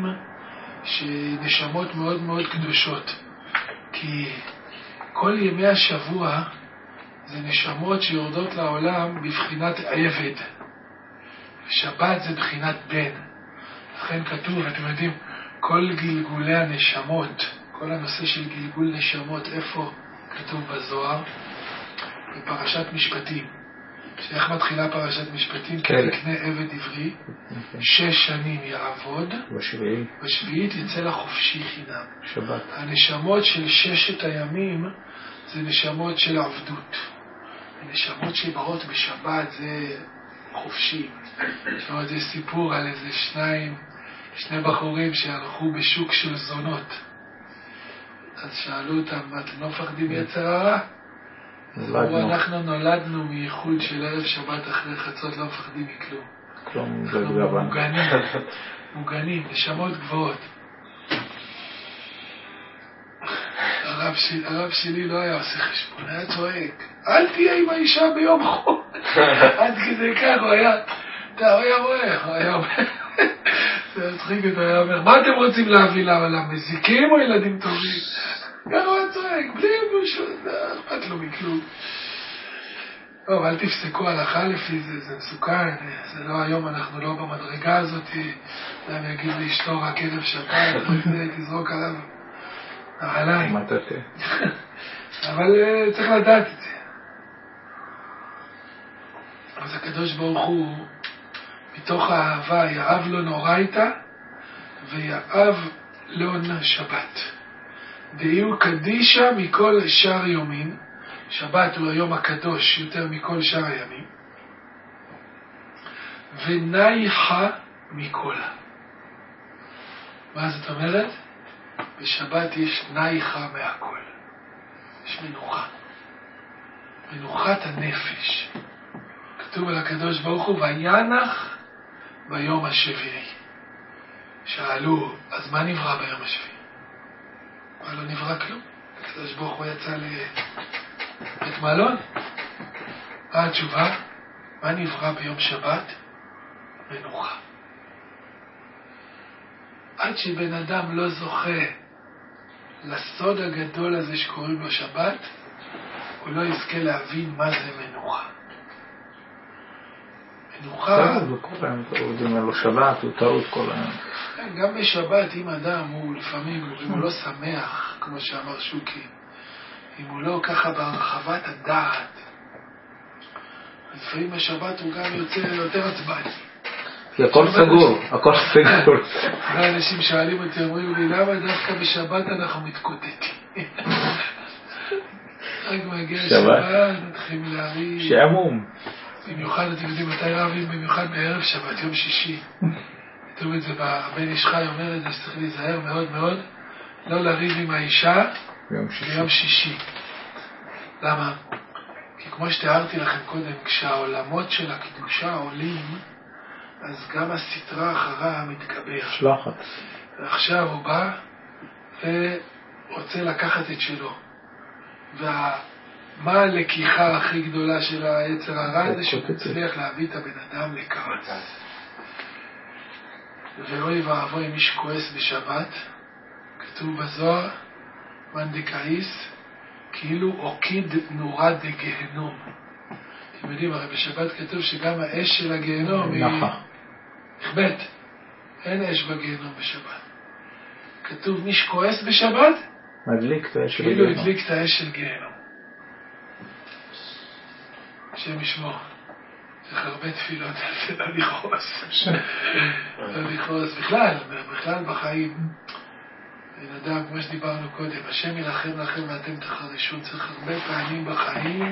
שנשמות מאוד מאוד קדושות, כי כל ימי השבוע זה נשמות שיורדות לעולם בבחינת עבד, שבת זה בחינת בן. לכן כתוב, אתם יודעים, כל גלגולי הנשמות, כל הנושא של גלגול נשמות, איפה כתוב בזוהר? בפרשת משפטים. שאיך מתחילה פרשת משפטים? כי יקנה עבד עברי, שש שנים יעבוד, בשביעית, בשביעית יצא לחופשי חינם. שבת. הנשמות של ששת הימים זה נשמות של עבדות. הנשמות שבאות בשבת זה חופשי. יש לנו איזה סיפור על איזה שניים, שני בחורים שהלכו בשוק של זונות. אז שאלו אותם, אתם לא מפחדים יצר הרע? אז אמרו, אנחנו נולדנו מייחוד של ערב שבת אחרי חצות, לא מפחדים מכלום. כלום, זה אנחנו גבן. מוגנים, מוגנים, נשמות גבוהות. הרב שלי, הרב שלי לא היה עושה חשבון, היה צועק, אל תהיה עם האישה ביום חול. עד כדי כך הוא היה, אתה, הוא היה רואה, הוא היה אומר, זה מצחיק אותו, היה אומר, מה אתם רוצים להביא למזיקים או ילדים טובים? ככה הוא היה צועק, בלי בושות, אכפת לו מכלום. טוב, אל תפסקו הלכה לפי זה, זה מסוכן, זה לא היום, אנחנו לא במדרגה הזאת, אדם יגיד לאשתו רק ערב שבת, תזרוק עליו נעליים. אבל צריך לדעת את זה. אז הקדוש ברוך הוא, מתוך האהבה, יאהב לו נורייתא, ויאהב לו שבת. דהיו קדישה מכל שאר יומין, שבת הוא היום הקדוש יותר מכל שאר הימים, ונייחה מכולה. מה זאת אומרת? בשבת יש נייחה מהכל. יש מנוחה. מנוחת הנפש. כתוב על הקדוש ברוך הוא, וינח ביום השביעי. שאלו, אז מה נברא ביום השביעי? מה לא נברא כלום? הקדוש ברוך הוא יצא לבית מלון. מה התשובה? מה נברא ביום שבת? מנוחה. עד שבן אדם לא זוכה לסוד הגדול הזה שקוראים לו שבת, הוא לא יזכה להבין מה זה מנוחה. מנוחה... הוא אומר לו שבת, הוא טעות כל היום. גם בשבת, אם אדם הוא לפעמים, אם הוא לא שמח, כמו שאמר שוקי, אם הוא לא ככה בהרחבת הדעת, לפעמים בשבת הוא גם יוצא יותר עצבני. כי הכל סגור, הכל סגור. אנשים שואלים אותי, אומרים לי, למה דווקא בשבת אנחנו מתקוטטים? רק מגיע שבת, מתחילים להריב. שעמום. במיוחד, אתם יודעים, מתי רבים? במיוחד בערב שבת, יום שישי. כתוב את זה, הבן איש חי אומר את זה, שצריך להיזהר מאוד מאוד, לא לריב עם האישה ביום שישי. למה? כי כמו שתיארתי לכם קודם, כשהעולמות של הקדושה עולים, אז גם הסתרה אחרה מתגבר. שלחת. ועכשיו הוא בא ורוצה לקחת את שלו. ומה הלקיחה הכי גדולה של היצר הרע זה שהוא מצליח להביא את הבן אדם לכעס. ואוי ואבוי מי שכועס בשבת, כתוב בזוהר, מנדקאיס, כאילו עוקיד נורה דגהנום. אתם יודעים, הרי בשבת כתוב שגם האש של הגהנום היא נכבט. אין אש בגהנום בשבת. כתוב מי שכועס בשבת, מדליק את האש של כאילו הגהנום. הדליק את האש של גהנום. השם ישמור. צריך הרבה תפילות על זה, לא לכעוס. לא לכעוס. בכלל, בכלל בחיים. בן אדם, כמו שדיברנו קודם, השם ילחם לכם ואתם תחרשו. צריך הרבה פעמים בחיים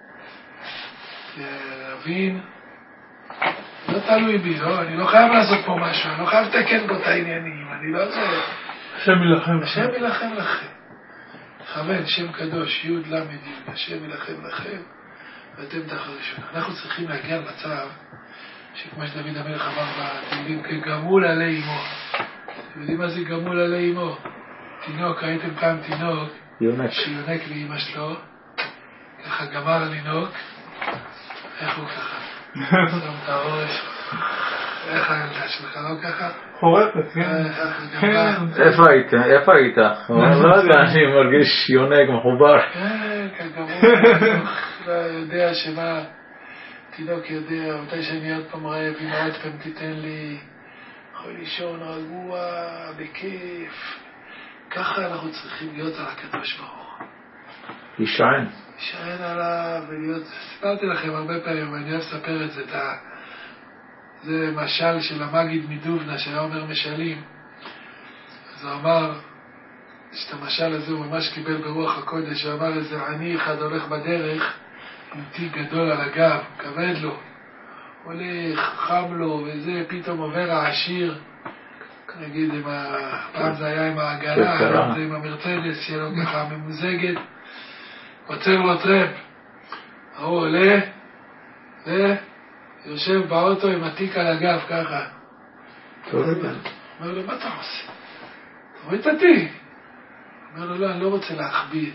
להבין, לא תלוי בי, לא, אני לא חייב לעשות פה משהו, אני לא חייב לתקן פה את העניינים, אני לא זה. השם ילחם לכם. השם ילחם לכם. מכוון, שם קדוש, י' ל' י', השם ילחם לכם ואתם תחרשו. אנחנו צריכים להגיע למצב שכמו שדוד המלך אמר בתהילים, כגמול עלי אמו. אתם יודעים מה זה גמול עלי אמו? תינוק, ראיתם פעם תינוק שיונק לאמא שלו, ככה גמר לנוק, איך הוא ככה? שם את הראש, איך הילדה שלך, לא ככה? חורפת, כן. איפה היית? איפה היית? לא יודע, אני מרגיש יונק מחובר. כן, כגמול, לא יודע שמה, תינוק יודע, מתי שאני עוד פעם רעב, אם עוד פעם תיתן לי, יכול לישון רגוע, בכיף. ככה אנחנו צריכים להיות על הקדוש ברוך. להישען. להישען עליו ולהיות, סיפרתי לכם הרבה פעמים, אני אוהב לספר את זה, את ה... זה משל של המגיד מדובנה שהיה אומר משלים. אז הוא אמר, שאת המשל הזה הוא ממש קיבל ברוח הקודש, הוא אמר איזה עני אחד הולך בדרך עם תיק גדול על הגב, כבד לו, הולך, חם לו וזה, פתאום עובר העשיר, נגיד, עם ה... פעם זה היה עם העגלה, היום זה עם המרצדס שלו ככה ממוזגת, עוצר לו טרמפ, הוא עולה ויושב באוטו עם התיק על הגב ככה. אומר לו, מה אתה עושה? תוריד את התיק. אומר לו, לא, אני לא רוצה להכביד.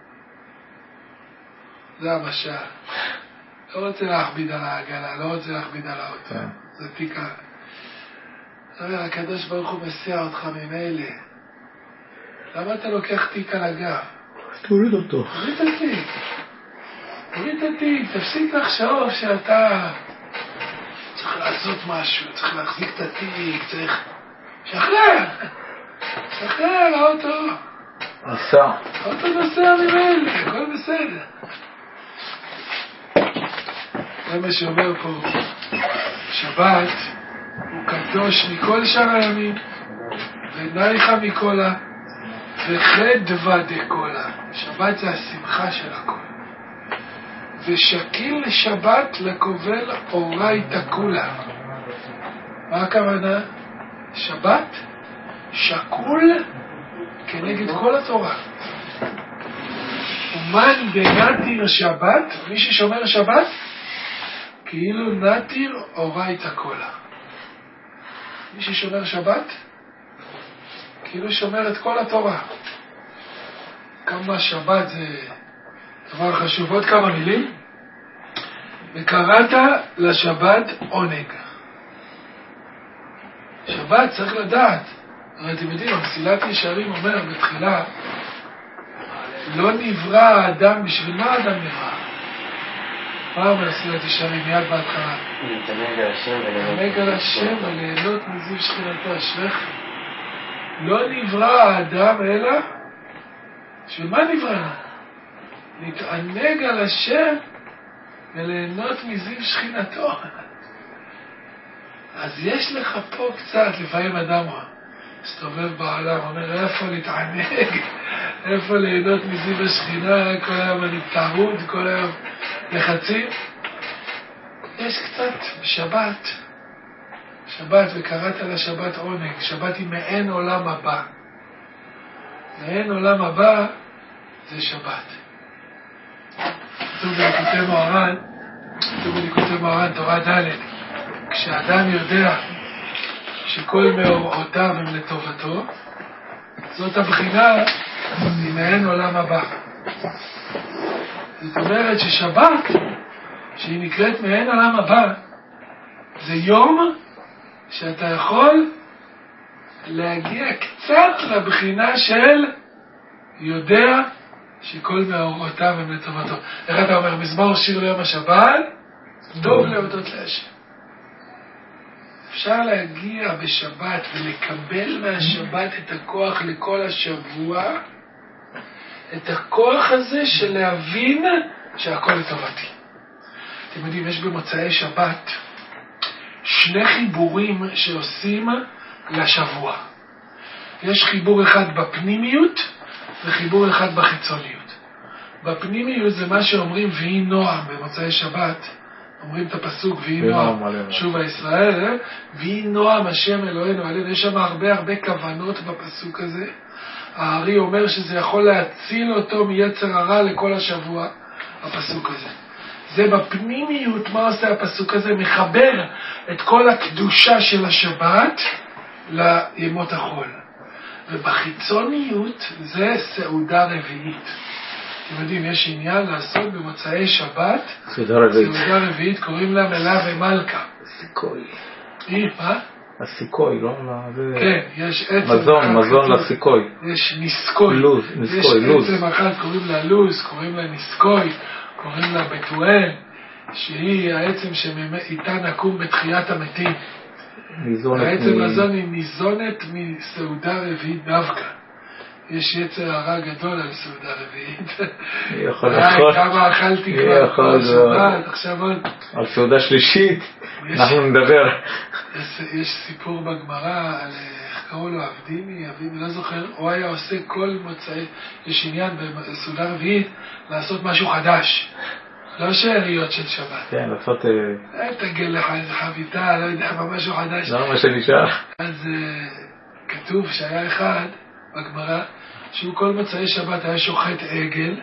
זה המשל. לא רוצה להכביד על העגלה, לא רוצה להכביד על האוטו. זה תיקה. הקדוש ברוך הוא מסיע אותך ממילא. למה אתה לוקח תיק על הגב? תוריד אותו. תוריד את התיק. תוריד את התיק. תפסיק לחשוב שאתה צריך לעשות משהו, צריך להחזיק את התיק, צריך... שחרר! שחרר, האוטו. עשה. האוטו נוסע ממילא, הכל בסדר. זה מה שאומר פה. שבת הוא קדוש מכל שאר הימים, ונייך מקולה, וחדווה דקולה. שבת זה השמחה של הכל. ושקיל לשבת לקובל אורייתא כולה. מה הכוונה? שבת שקול כנגד כל התורה. ומן דנתיר שבת, מי ששומר שבת, כאילו נתיר אורייתא כולה. מי ששומר שבת, כאילו שומר את כל התורה. כמה שבת זה דבר חשוב. עוד כמה מילים. וקראת לשבת עונג. שבת צריך לדעת, הרי אתם יודעים, מסילת ישרים אומר בתחילה, לא נברא האדם, בשביל מה האדם נברא? מה אומר מסילת ישרים מיד בהתחלה? להתענג על השם להתענג על השם וליהנות מזיו שכינתו. אשריך. לא נברא האדם אלא, בשביל מה נברא? להתענג על השם וליהנות מזיו שכינתו. אז יש לך פה קצת, לפעמים אדם מסתובב בעולם, אומר איפה להתענג, איפה ליהנות מזיו השכינה, כל היום אני טרוד, כל היום לחצים. יש קצת בשבת, שבת וקראת לשבת עונג, שבת היא מעין עולם הבא. מעין עולם הבא זה שבת. כתוב בליקוטי מוהר"ן, כתוב בליקוטי מוהר"ן, תורה ד', כשאדם יודע שכל מאורעותיו הם לטובתו, זאת הבחינה היא מעין עולם הבא. זאת אומרת ששבת, שהיא נקראת מעין עולם הבא, זה יום שאתה יכול להגיע קצת לבחינה של יודע שכל מאורעותיו הם לטובתו. איך אתה אומר, מזמור שיר ליום השבת, דוב להודות להשם. אפשר להגיע בשבת ולקבל מהשבת את הכוח לכל השבוע, את הכוח הזה של להבין שהכל לטובתי. אתם יודעים, יש במוצאי שבת שני חיבורים שעושים לשבוע. יש חיבור אחד בפנימיות וחיבור אחד בחיצוניות. בפנימיות זה מה שאומרים ויהי נועם במוצאי שבת. אומרים את הפסוק ויהי נועם, שוב הישראל, ויהי נועם השם אלוהינו עלינו. יש שם הרבה הרבה כוונות בפסוק הזה. הארי אומר שזה יכול להציל אותו מיצר הרע לכל השבוע, הפסוק הזה. זה בפנימיות, מה עושה הפסוק הזה? מחבר את כל הקדושה של השבת לימות החול. ובחיצוניות זה סעודה רביעית. אתם יודעים, יש עניין לעשות במוצאי שבת סעודה רביעית. סעודה רביעית, קוראים לה מלה ומלכה. סיכוי. היא, מה? הסיכוי, לא? כן, יש עצם. מזון, מזון לסיכוי. יש ניסקוי. לוז, ניסקוי, לוז. יש עצם אחת, קוראים לה לוז, קוראים לה ניסקוי, קוראים לה בתואל, שהיא העצם שאיתה נקום בתחיית המתים. העצם הזון היא ניזונת מסעודה רביעית דווקא. יש יצר הרע גדול על סעודה רביעית. יכול להיות. כמה אכלתי כבר בשבת, עכשיו עוד. על סעודה שלישית, אנחנו נדבר. יש סיפור בגמרא על, איך קראו לו, אבדימי, אבימי, לא זוכר, הוא היה עושה כל מוצאי, יש עניין בסעודה רביעית, לעשות משהו חדש. לא שאריות של שבת. כן, לעשות... תגל לך איזה חביתה, לא יודע, משהו חדש. לא, מה שנשאר. אז כתוב שהיה אחד בגמרא, שהוא כל מוצאי שבת היה שוחט עגל,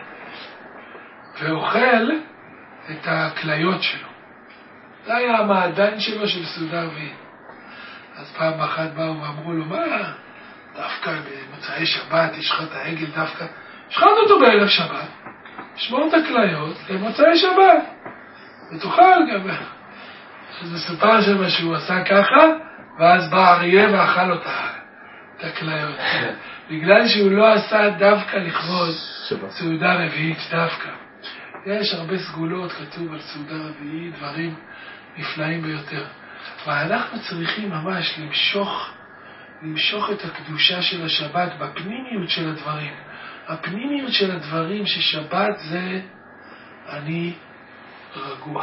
ואוכל את הכליות שלו. זה היה המעדן שלו של סעודה רביעית. אז פעם אחת באו ואמרו לו, מה, דווקא במוצאי שבת ישחט העגל דווקא? שחט אותו בערב שבת, שמור את הכליות למוצאי שבת, ותאכל גם. שזה סופר שמה שהוא עשה ככה, ואז בא אריה ואכל אותה, את הכליות. בגלל שהוא לא עשה דווקא לכבוד סעודה רביעית דווקא. יש הרבה סגולות, כתוב על סעודה רביעית, דברים נפלאים ביותר. ואנחנו צריכים ממש למשוך, למשוך את הקדושה של השבת בפנימיות של הדברים. הפנימיות של הדברים ששבת זה אני רגוע.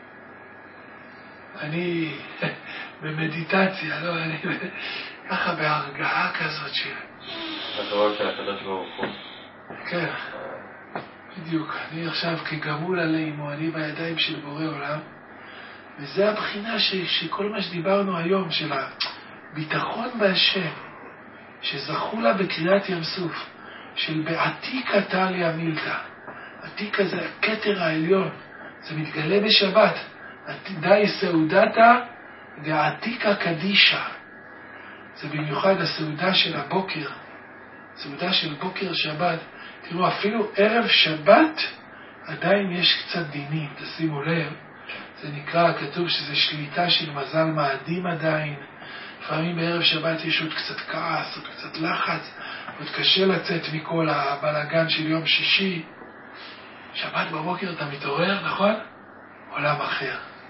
אני במדיטציה, לא, אני ככה בהרגעה כזאת של... בקרוב של הקדוש ברוך הוא. כן, בדיוק. אני עכשיו כגמול עלינו, אני בידיים של בורא עולם, וזה הבחינה ש, שכל מה שדיברנו היום, של הביטחון בהשם, שזכו לה בקריאת ים סוף, של בעתיקה טליה מילתא. עתיקה זה הכתר העליון, זה מתגלה בשבת. די סעודתה ועתיקה קדישה. זה במיוחד הסעודה של הבוקר, סעודה של בוקר שבת. תראו, אפילו ערב שבת עדיין יש קצת דינים, תשימו לב. זה נקרא, כתוב שזה שליטה של מזל מאדים עדיין. לפעמים בערב שבת יש עוד קצת כעס, עוד קצת לחץ, עוד קשה לצאת מכל הבלגן של יום שישי. שבת בבוקר אתה מתעורר, נכון? עולם אחר.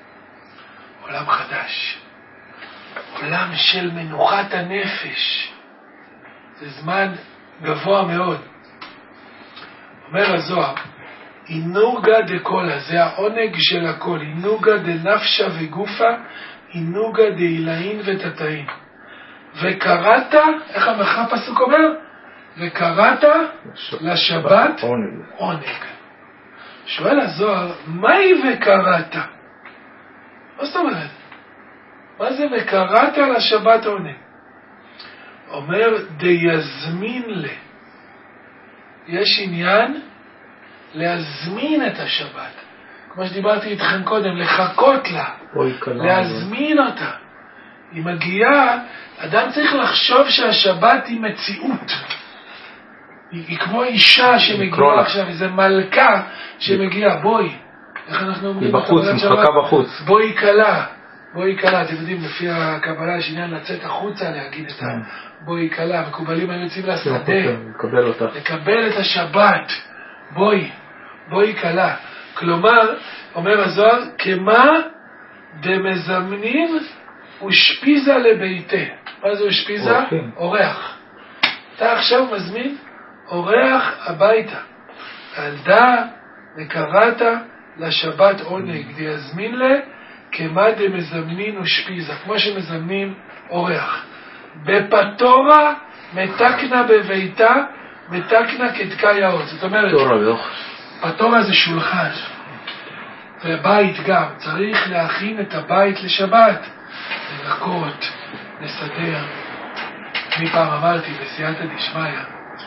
עולם חדש. עולם של מנוחת הנפש. זה זמן גבוה מאוד. אומר הזוהר, אינוגה דקולה, זה העונג של הכל, אינוגה דנפשה וגופה, אינוגה דאילאין ותתאים. וקראת, איך המחר פסוק אומר? וקראת לשבת עונג. שואל הזוהר, מהי וקראת? מה זאת אומרת? מה זה וקראת לשבת עונג? אומר דיזמין לה. יש עניין להזמין את השבת. כמו שדיברתי איתכם קודם, לחכות לה. להזמין אותה. היא מגיעה, אדם צריך לחשוב שהשבת היא מציאות. היא, היא כמו אישה שמגיעה עכשיו, איזו מלכה שמגיעה, בואי. איך אנחנו אומרים? היא בחוץ, מחכה בחוץ. בואי קלה. בואי קלה, אתם יודעים, לפי הקבלה יש עניין לצאת החוצה להגיד את ה... בואי קלה, מקובלים היו יוצאים לשדה. לקבל אותך. לקבל את השבת. בואי, בואי קלה. כלומר, אומר הזוהר, כמה דמזמנים ושפיזה לביתה. מה זה ושפיזה? אורח. אתה עכשיו מזמין אורח הביתה. ילדה וקראת לשבת עונג, דיזמין לה כמה דמזמנין ושפיזה, כמו שמזמנים אורח. בפטורה מתקנה בביתה, מתקנה כתקה יאות. זאת אומרת, פטורה זה שולחן. ובית גם, צריך להכין את הבית לשבת. לנקות, לסדר. אני פעם אמרתי בסייעתא דשמיא,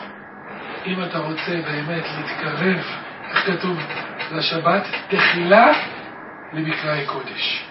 אם אתה רוצה באמת להתקרב, איך כתוב לשבת? תחילה למקראי קודש.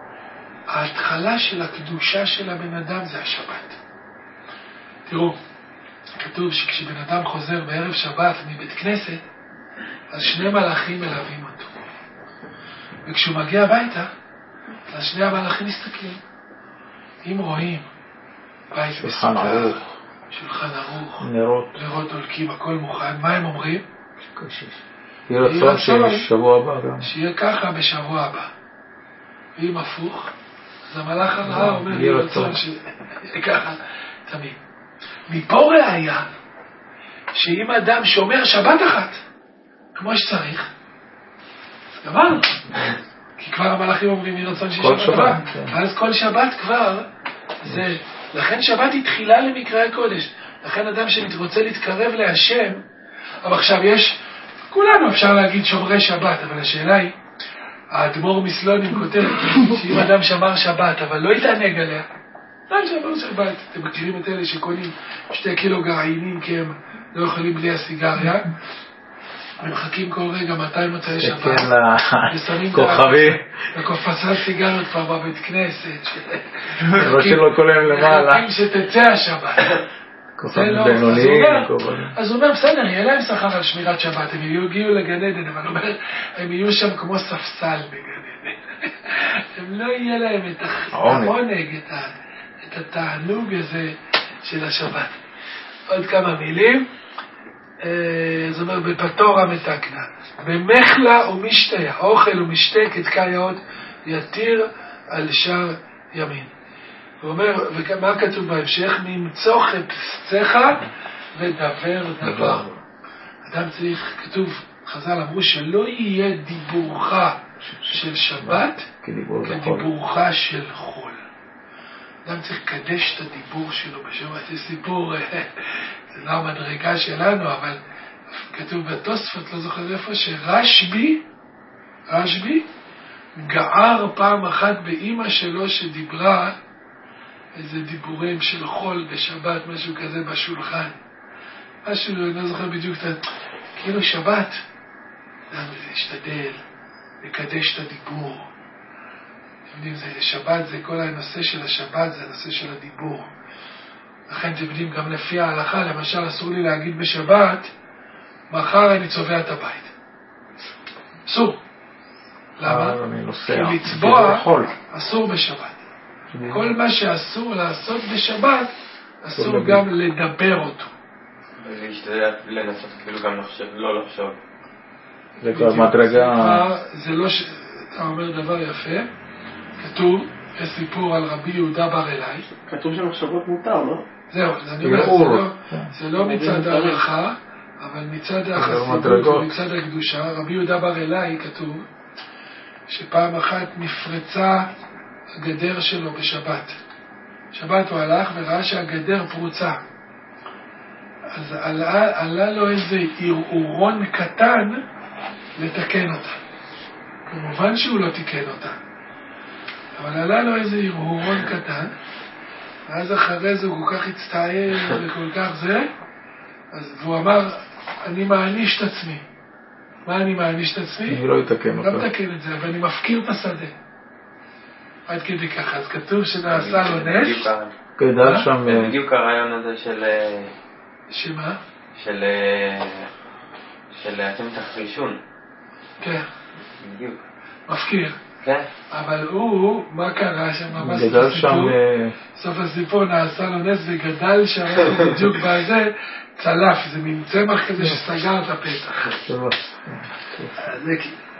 ההתחלה של הקדושה של הבן אדם זה השבת. תראו, כתוב שכשבן אדם חוזר בערב שבת מבית כנסת, אז שני מלאכים מלווים אותו. וכשהוא מגיע הביתה, אז שני המלאכים מסתכלים. אם רואים בית מסודר, שולחן ערוך, נרות, נרות דולקים, הכל מוכן, מה הם אומרים? יהיה רצון שבשבוע הבא גם. שיהיה ככה בשבוע הבא. ואם הפוך, אז המלאך הרעה אומר, יהיה רצון שיהיה ככה תמיד. מפה ראיה, שאם אדם שומר שבת אחת, כמו שצריך, אז גמרנו. כי כבר המלאכים אומרים, יהיה רצון שיהיה שבת הבא. ואז כל שבת כבר, זה, לכן שבת היא תחילה למקראי קודש. לכן אדם שרוצה להתקרב להשם, אבל עכשיו יש, כולנו אפשר להגיד שומרי שבת, אבל השאלה היא, האדמו"ר מסלונים כותב, שאם אדם שמר שבת, אבל לא יתענג עליה, אדם שמר שבת, אתם מכירים את אלה שקונים שתי קילו גרעינים, כי הם לא יכולים בלי הסיגריה, הם מחכים כל רגע מתי מוצאי שבת, ושמים כוכבי, וקופסת סיגריות כבר בבית כנסת, לא שלא כולם למעלה, מחכים שתצא השבת. אז הוא אומר, בסדר, יהיה להם שכר על שמירת שבת, הם יגיעו לגן עדן, אבל הוא אומר, הם יהיו שם כמו ספסל בגן עדן. הם לא יהיה להם את העונג, את התענוג הזה של השבת. עוד כמה מילים. זאת אומרת, בפטורה מתקנה. במחלה ומשתיה, אוכל ומשתה כתקה יאות, יתיר על שער ימין. הוא אומר, ומה כתוב בהמשך? נמצוא חפצך ודבר דבר. אדם צריך, כתוב, חז"ל אמרו שלא יהיה דיבורך של שבת כדיבורך של חול. אדם צריך לקדש את הדיבור שלו בשבת. זה סיפור, זה לא המדרגה שלנו, אבל כתוב בתוספות, לא זוכר איפה, שרשב"י, רשב"י, גער פעם אחת באמא שלו שדיברה איזה דיבורים של חול בשבת, משהו כזה בשולחן. משהו, אני לא זוכר בדיוק, כאילו שבת, זה להשתדל, לקדש את הדיבור. אתם יודעים, זה, שבת זה כל הנושא של השבת, זה הנושא של הדיבור. לכן אתם יודעים, גם לפי ההלכה, למשל אסור לי להגיד בשבת, מחר אני צובע את הבית. אסור. למה? אני נוסע. כי לצבוע חול. אסור בשבת. כל מה שאסור לעשות בשבת, אסור גם לדבר אותו. ולהשתדל לנסות אפילו גם לחשוב, לא לחשוב. זה כבר מדרגה... זה לא ש... אתה אומר דבר יפה, כתוב, יש סיפור על רבי יהודה בר אלי. כתוב שמחשבות מותר, לא? זהו, אני אומר, זה לא מצד הערכה, אבל מצד החסידות ומצד הקדושה. רבי יהודה בר אלי כתוב שפעם אחת נפרצה הגדר שלו בשבת. שבת הוא הלך וראה שהגדר פרוצה. אז עלה, עלה לו איזה ערעורון קטן לתקן אותה. כמובן שהוא לא תיקן אותה. אבל עלה לו איזה ערעורון קטן, ואז אחרי זה הוא כל כך הצטער וכל כך זה, אז הוא אמר, אני מעניש את עצמי. מה אני מעניש את עצמי? אני לא אתקן אותה. לא מתקן את זה, אבל אני מפקיר את השדה. עד כדי ככה, אז כתוב שנעשה לו נס. גדל שם... בדיוק הרעיון הזה של... שמה? של... של להקים את החישון. כן. בדיוק. מפקיר. כן. אבל הוא, מה קרה שם? ממש גדל שם... סוף הסיפור נעשה לו נס וגדל שם בדיוק בזה, צלף, זה מין צמח כזה שסגר את הפתח. זה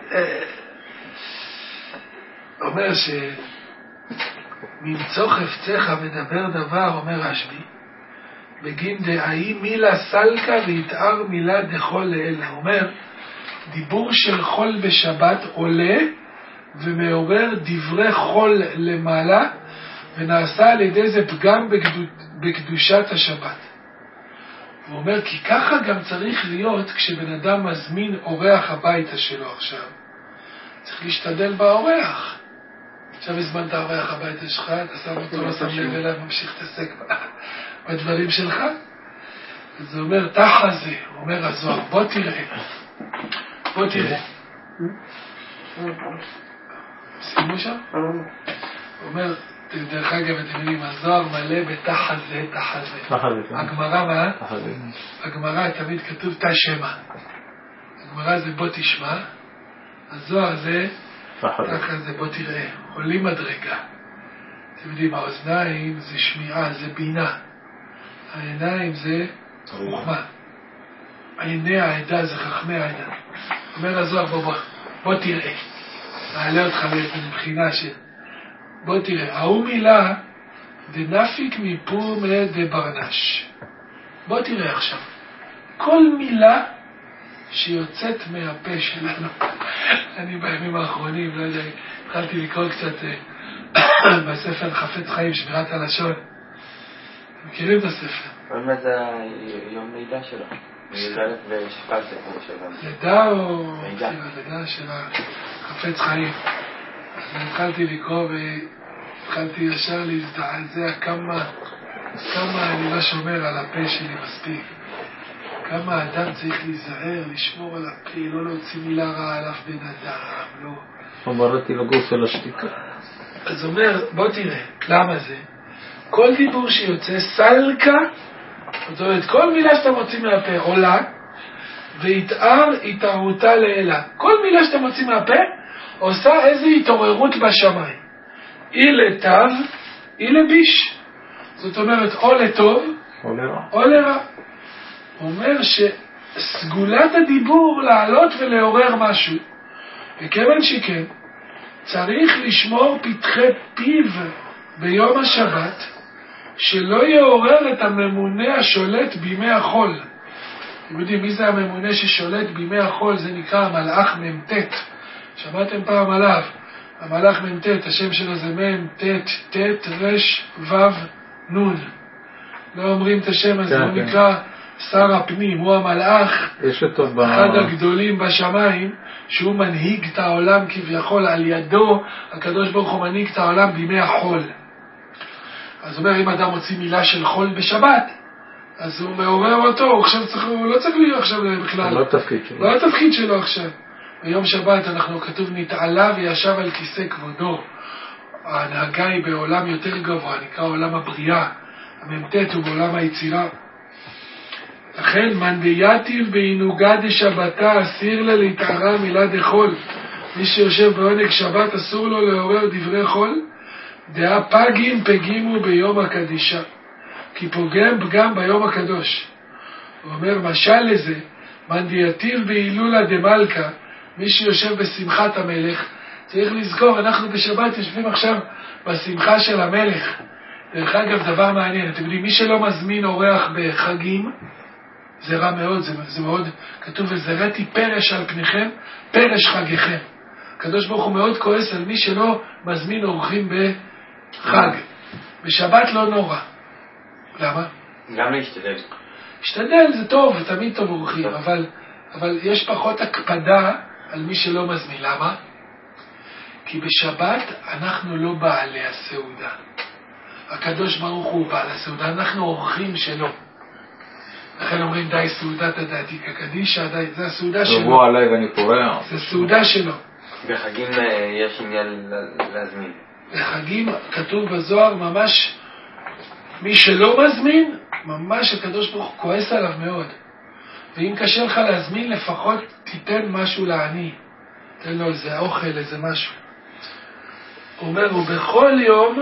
אומר ש... ממצוא חפצך מדבר דבר, אומר רשב"י, בגין דאי מילה סלקה והתאר מילה דחול לאלה. הוא אומר, דיבור של חול בשבת עולה ומעורר דברי חול למעלה, ונעשה על ידי זה פגם בקדושת השבת. הוא אומר, כי ככה גם צריך להיות כשבן אדם מזמין אורח הביתה שלו עכשיו. צריך להשתדל באורח. עכשיו הזמנת אורח הביתה שלך, אתה שם אותו, לא שם לב אליו, ממשיך להתעסק בדברים שלך. אז הוא אומר, תחה זה, הוא אומר הזוהר, בוא תראה. בוא תראה. שימו שם? הוא אומר, דרך אגב, אתם יודעים, הזוהר מלא בתחה זה, תחה זה. הגמרא מה? הגמרא תמיד כתוב תשמע. הגמרא זה בוא תשמע. הזוהר זה, תחה זה בוא תראה. עולים מדרגה. אתם יודעים, האוזניים זה שמיעה, זה בינה. העיניים זה חוכמה. עיני העדה זה חכמי העדה. אומר הזוהר, בוא בוא, בוא תראה. נעלה אותך מבחינה של... בוא תראה, ההוא מילה דנפיק מפור דברנש. בוא תראה עכשיו. כל מילה שיוצאת מהפה שלנו, אני בימים האחרונים, לא יודע, התחלתי לקרוא קצת בספר חפץ חיים, שמירת הלשון. אתם מכירים את הספר? עוד מה זה יום לידה שלו? לידה ושפל סיפור שלנו. לידה או... לידה. לידה של החפץ חיים. אז התחלתי לקרוא והתחלתי ישר להזדעזע כמה, כמה אני לא שומר על הפה שלי מספיק. כמה האדם צריך להיזהר, לשמור על הפה, לא להוציא מילה רעה על אף בן אדם, לא... אמרתי לגוף על השתיקה. אז אומר, בוא תראה, למה זה? כל דיבור שיוצא סלקה, זאת אומרת, כל מילה שאתה מוציא מהפה עולה, והתאר התערותה לאלה. כל מילה שאתה מוציא מהפה, עושה איזו התעוררות בשמיים. אי לטב, אי לביש. זאת אומרת, או לטוב, או לרע. או לרע. הוא אומר שסגולת הדיבור לעלות ולעורר משהו, וכיוון שכן, צריך לשמור פתחי פיו ביום השבת, שלא יעורר את הממונה השולט בימי החול. אתם יודעים, מי זה הממונה ששולט בימי החול? זה נקרא המלאך ממתת. שמעתם פעם עליו? המלאך ממתת, השם שלו זה ממתת, תת, רש, וו, נון. לא אומרים את השם הזה, הוא נקרא שר הפנים, הוא המלאך, אחד הגדולים בשמיים, שהוא מנהיג את העולם כביכול, על ידו הקדוש ברוך הוא מנהיג את העולם בימי החול. אז הוא אומר, אם אדם מוציא מילה של חול בשבת, אז הוא מעורר אותו, הוא, עכשיו צריך, הוא לא צריך להיות עכשיו בכלל. לא התפקיד שלו. לא התפקיד שלו עכשיו. ביום שבת אנחנו כתוב נתעלה וישב על כיסא כבודו. ההנהגה היא בעולם יותר גבוה, נקרא עולם הבריאה. הממתת הוא בעולם היצירה. לכן מנדייתיב בעינוגה דשבתה אסיר לה להתערה מילה דחול. מי שיושב בעונג שבת אסור לו לעורר דברי חול, דעה פגים פגימו ביום הקדישה, כי פוגם פגם ביום הקדוש. הוא אומר משל לזה, מנדיאטיב בהילולה דמלכה, מי שיושב בשמחת המלך, צריך לזכור, אנחנו בשבת יושבים עכשיו בשמחה של המלך. דרך אגב, דבר מעניין, אתם יודעים, מי שלא מזמין אורח בחגים, זה רע מאוד, זה, זה מאוד כתוב, וזרעתי פרש על פניכם, פרש חגיכם. הקדוש ברוך הוא מאוד כועס על מי שלא מזמין אורחים בחג. בשבת לא נורא. למה? גם להשתדל. להשתדל זה טוב, זה תמיד טוב אורחים, אבל, אבל יש פחות הקפדה על מי שלא מזמין. למה? כי בשבת אנחנו לא בעלי הסעודה. הקדוש ברוך הוא בעל הסעודה, אנחנו אורחים שלו. לכן אומרים די סעודת הדעתיקה קדישה, די, זה הסעודה שלו. תבוא עליי ואני פורע. זה סעודה שלו. בחגים יש עניין להזמין. בחגים כתוב בזוהר ממש, מי שלא מזמין, ממש הקדוש ברוך הוא כועס עליו מאוד. ואם קשה לך להזמין, לפחות תיתן משהו לעני. תן לו איזה אוכל, איזה משהו. הוא אומר, ובכל יום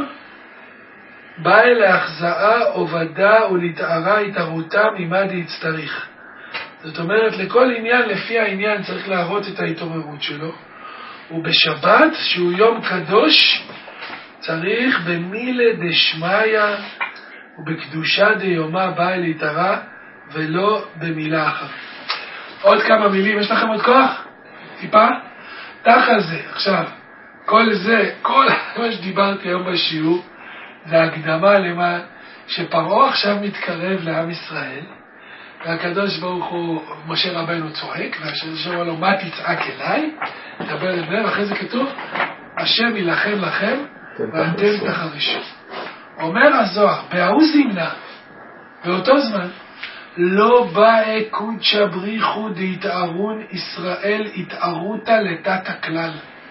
בא אל ההחזאה עובדה ולהתארה התערותה ממה דהצטריך. זאת אומרת, לכל עניין לפי העניין צריך להראות את ההתעוררות שלו. ובשבת, שהוא יום קדוש, צריך במילה דשמיא ובקדושה דיומה בא אל התארה, ולא במילה אחת. עוד כמה מילים, יש לכם עוד כוח? טיפה? תחת זה. עכשיו, כל זה, כל מה שדיברתי היום בשיעור, זה הקדמה למה שפרעה עכשיו מתקרב לעם ישראל, והקדוש ברוך הוא, משה רבנו צועק, והשם אומר לו, מה תצעק אליי? דבר לדבר, ואחרי זה כתוב, השם ילחם לכם, ואתם תחרישו. אומר הזוהר, בהוא זימנה, באותו זמן, לא באה קודשא בריחו דהתארון ישראל התארותה לתת הכלל.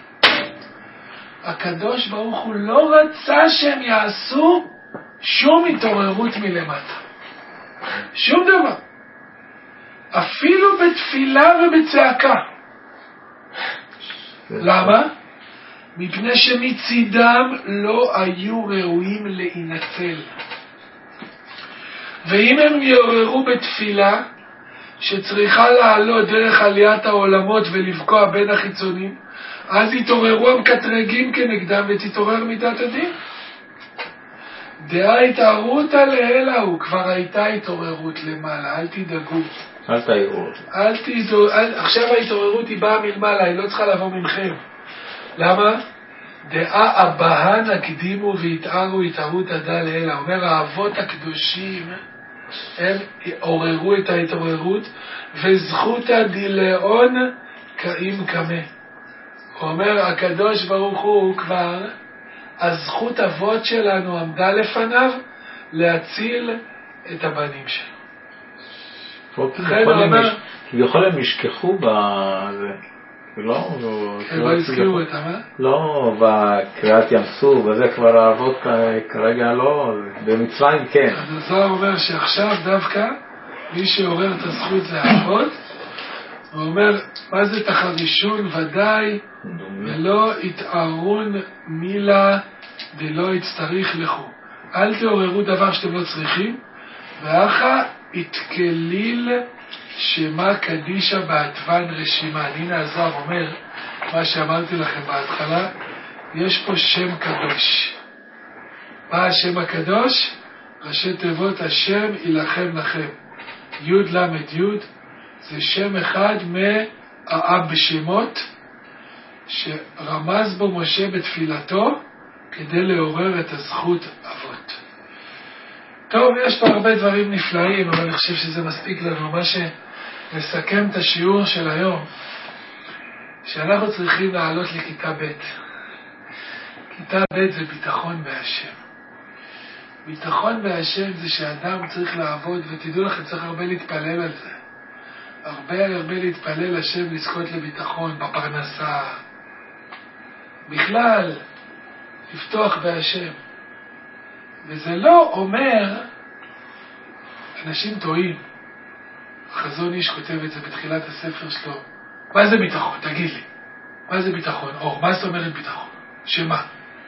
הקדוש ברוך הוא לא רצה שהם יעשו שום התעוררות מלמטה. שום דבר. אפילו בתפילה ובצעקה. למה? מפני שמצידם לא היו ראויים להינצל. ואם הם יעוררו בתפילה, שצריכה לעלות דרך עליית העולמות ולבקוע בין החיצונים, אז יתעוררו המקטרגים כנגדם ותתעורר מידת הדין. דעה התערות עליהם, הוא כבר הייתה התעוררות למעלה, אל תדאגו. אל תעירו. אל תדאגו, עכשיו ההתעוררות היא באה מלמעלה, היא לא צריכה לבוא ממכם. למה? דעה הבהן הקדימו והתערו התערות עדה לאלה. אומר האבות הקדושים, הם עוררו את ההתעוררות, וזכותא דילאון קאים קמה. הוא אומר, הקדוש ברוך הוא כבר, הזכות אבות שלנו עמדה לפניו להציל את הבנים שלו. כביכול הם ישכחו בזה. לא, לא הזכירו את מה? לא, בקריאת ים סוף, וזה כבר האבות כרגע לא, במצרים כן. אז הזוהר אומר שעכשיו דווקא מי שעורר את הזכות זה האבות. הוא אומר, מה זה תחרישון ודאי ולא יתערון מילה ולא יצטריך לכו. אל תעוררו דבר שאתם לא צריכים, ואחא יתקליל שמה קדישה בעטוון רשימה. הנה הזוהר אומר מה שאמרתי לכם בהתחלה, יש פה שם קדוש. מה השם הקדוש? ראשי תיבות השם ילחם לכם. י' למד י' זה שם אחד מהאב בשמות שרמז בו משה בתפילתו כדי לעורר את הזכות אבות. טוב, יש פה הרבה דברים נפלאים, אבל אני חושב שזה מספיק לנו. מה שמסכם את השיעור של היום, שאנחנו צריכים לעלות לכיתה ב'. כיתה ב' זה ביטחון בהשם. ביטחון בהשם זה שאדם צריך לעבוד, ותדעו לכם, צריך הרבה להתפלל על זה. הרבה הרבה להתפלל השם לזכות לביטחון בפרנסה. בכלל, לפתוח בהשם. וזה לא אומר, אנשים טועים. החזון איש כותב את זה בתחילת הספר שלו. מה זה ביטחון? תגיד לי. מה זה ביטחון? אור, מה זאת אומרת ביטחון? שמה?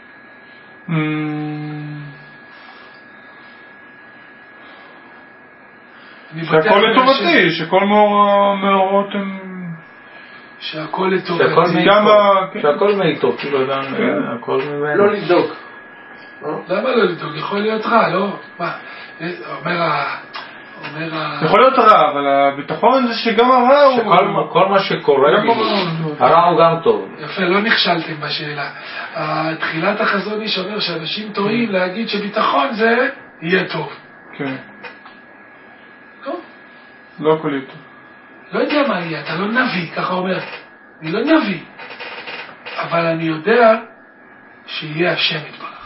שהכל לטובתי, שכל מאורות הם... שהכל לטובתי. שהכל מאיתו, כאילו הכל ממנו. לא לבדוק. למה לא לבדוק? יכול להיות רע, לא? מה? אומר ה... יכול להיות רע, אבל הביטחון זה שגם הרע הוא... כל מה שקורה, הרע הוא גם טוב. יפה, לא נכשלתם בשאלה. תחילת החזון איש אומר שאנשים טועים להגיד שביטחון זה יהיה טוב. כן. לא? לא הכל יהיה טוב. לא יודע מה יהיה, אתה לא נביא, ככה אומר. אני לא נביא. אבל אני יודע שיהיה השם יתברך.